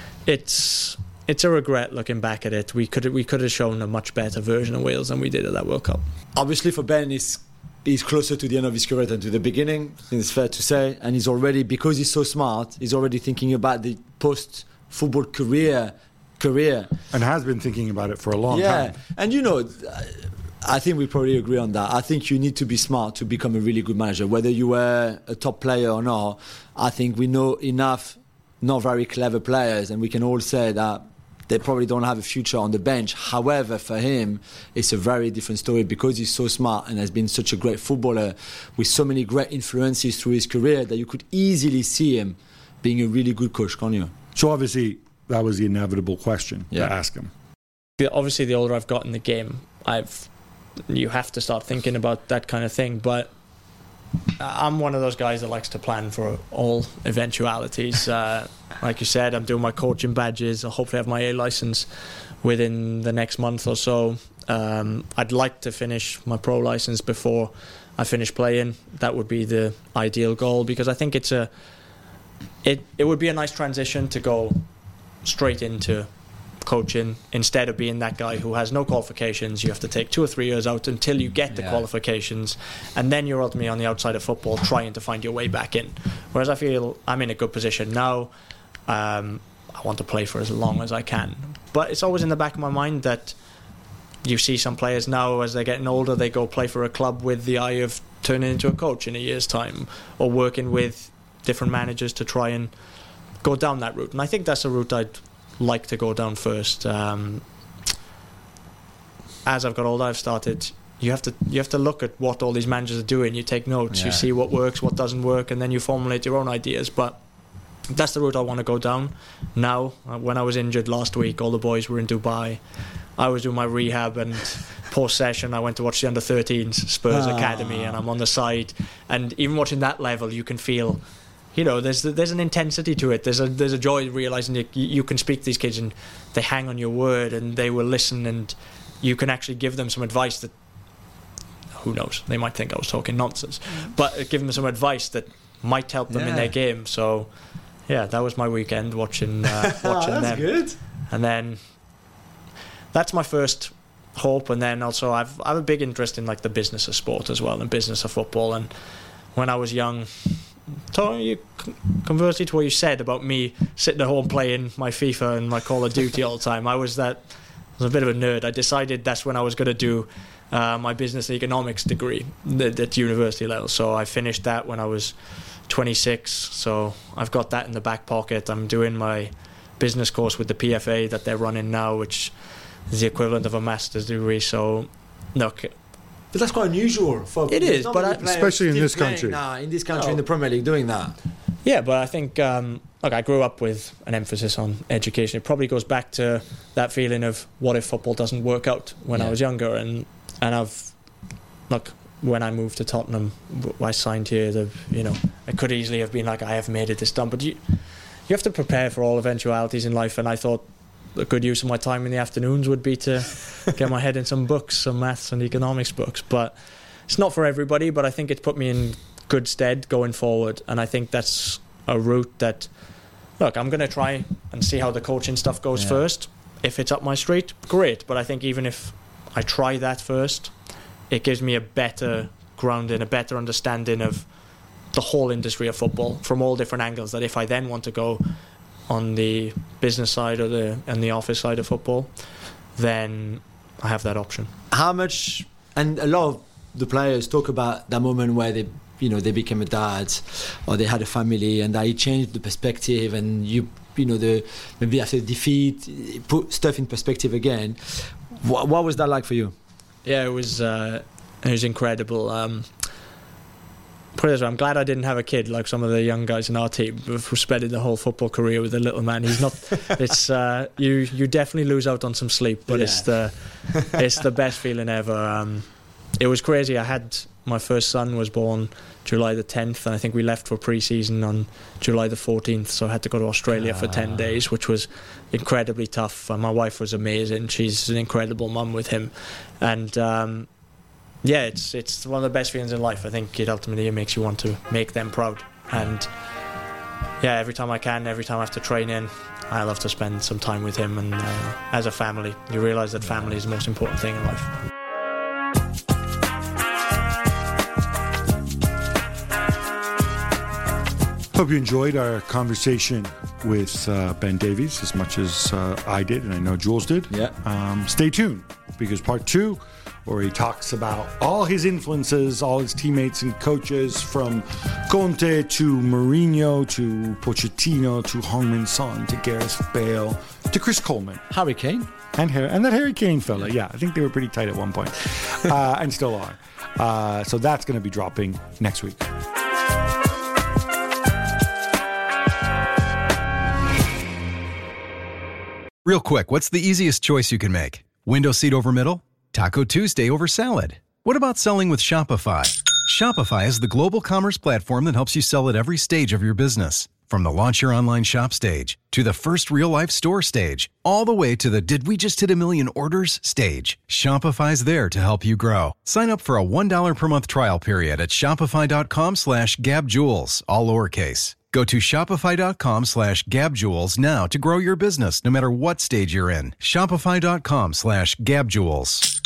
it's it's a regret looking back at it. We could we could have shown a much better version of Wales than we did at that World Cup. Obviously, for Ben, he's he's closer to the end of his career than to the beginning. I think it's fair to say, and he's already, because he's so smart, he's already thinking about the post-football career. career and has been thinking about it for a long yeah. time. And you know, I think we probably agree on that. I think you need to be smart to become a really good manager, whether you were a top player or not. I think we know enough not very clever players, and we can all say that they probably don't have a future on the bench. However, for him, it's a very different story, because he's so smart and has been such a great footballer with so many great influences through his career, that you could easily see him being a really good coach, can't you? So obviously that was the inevitable question yeah. to ask him. Obviously, the older I've got in the game, I've you have to start thinking about that kind of thing. But I'm one of those guys that likes to plan for all eventualities. Uh, like you said, I'm doing my coaching badges. I'll hopefully have my A license within the next month or so. Um, I'd like to finish my pro license before I finish playing. That would be the ideal goal, because I think it's a it it would be a nice transition to go straight into coaching, instead of being that guy who has no qualifications. You have to take two or three years out until you get the yeah. qualifications, and then you're ultimately on the outside of football trying to find your way back in. Whereas I feel I'm in a good position now. um, I want to play for as long as I can, but it's always in the back of my mind that you see some players now, as they're getting older, they go play for a club with the eye of turning into a coach in a year's time, or working with different managers to try and go down that route. And I think that's a route I'd like to go down first. Um, as I've got older, I've started. You have to you have to look at what all these managers are doing. You take notes. Yeah. You see what works, what doesn't work, and then you formulate your own ideas. But that's the route I want to go down. Now, when I was injured last week, all the boys were in Dubai. I was doing my rehab, and post session I went to watch the under thirteens Spurs ah. Academy, and I'm on the side. And even watching that level, you can feel, you know, there's there's an intensity to it. There's a there's a joy realizing that you can speak to these kids and they hang on your word and they will listen, and you can actually give them some advice that, who knows, they might think I was talking nonsense, but give them some advice that might help them yeah. in their game. So yeah, that was my weekend watching uh, watching oh, that's them. Good. And then that's my first hope. And then also I've I have a big interest in like the business of sport as well, and business of football. And when I was young, so you, conversely to what you said about me sitting at home playing my FIFA and my Call of Duty all the time, I was that I was a bit of a nerd. I decided that's when I was going to do uh, my business economics degree at, at university level. So I finished that when I was twenty-six. So I've got that in the back pocket. I'm doing my business course with the P F A that they're running now, which is the equivalent of a master's degree. So look, but that's quite unusual for it is, but I, especially in this country. Nah, in this country, no. in the Premier League, doing that. Yeah, but I think um, look, I grew up with an emphasis on education. It probably goes back to that feeling of what if football doesn't work out when yeah. I was younger, and and I've look when I moved to Tottenham, I signed here. The you know I could easily have been like I have made it this done, but you you have to prepare for all eventualities in life, and I thought a good use of my time in the afternoons would be to get my head in some books, some maths and economics books. But it's not for everybody, but I think it's put me in good stead going forward. And I think that's a route that, look, I'm going to try and see how the coaching stuff goes yeah. first. if it's up my street, great. But I think even if I try that first, it gives me a better grounding, a better understanding of the whole industry of football from all different angles, that if I then want to go on the business side or the and the office side of football, then I have that option. How much, and a lot of the players talk about that moment where they, you know, they became a dad or they had a family, and that it changed the perspective, and you, you know, the maybe after defeat, put stuff in perspective again. What, what was that like for you? Yeah, it was uh, it was incredible. Um, Put it this way, I'm glad I didn't have a kid like some of the young guys in our team who've spending the whole football career with a little man. He's not. It's uh, you. You definitely lose out on some sleep, but yeah. it's the it's the best feeling ever. Um, it was crazy. I had my first son was born July the tenth, and I think we left for pre-season on July the fourteenth. So I had to go to Australia ah. for ten days, which was incredibly tough. And my wife was amazing. She's an incredible mum with him, and. Um, Yeah, it's it's one of the best feelings in life. I think it ultimately it makes you want to make them proud. And yeah, every time I can, every time I have to train in, I love to spend some time with him. And uh, as a family, you realise that family is the most important thing in life. Hope you enjoyed our conversation with uh, Ben Davies as much as uh, I did, and I know Jules did. Yeah. Um, stay tuned, because part two, where he talks about all his influences, all his teammates and coaches, from Conte to Mourinho to Pochettino to Heung-min Son to Gareth Bale to Chris Coleman. Harry Kane. And, Harry, and that Harry Kane fella, yeah. I think they were pretty tight at one point. uh, and still are. Uh, so that's going to be dropping next week. Real quick, what's the easiest choice you can make? Window seat over middle? Taco Tuesday over salad? What about selling with Shopify? Shopify is the global commerce platform that helps you sell at every stage of your business. From the launch your online shop stage, to the first real-life store stage, all the way to the did we just hit a million orders stage. Shopify's there to help you grow. Sign up for a one dollar per month trial period at shopify.com slash gabjules, all lowercase. Go to shopify.com slash gabjules now to grow your business no matter what stage you're in. Shopify.com slash gabjules.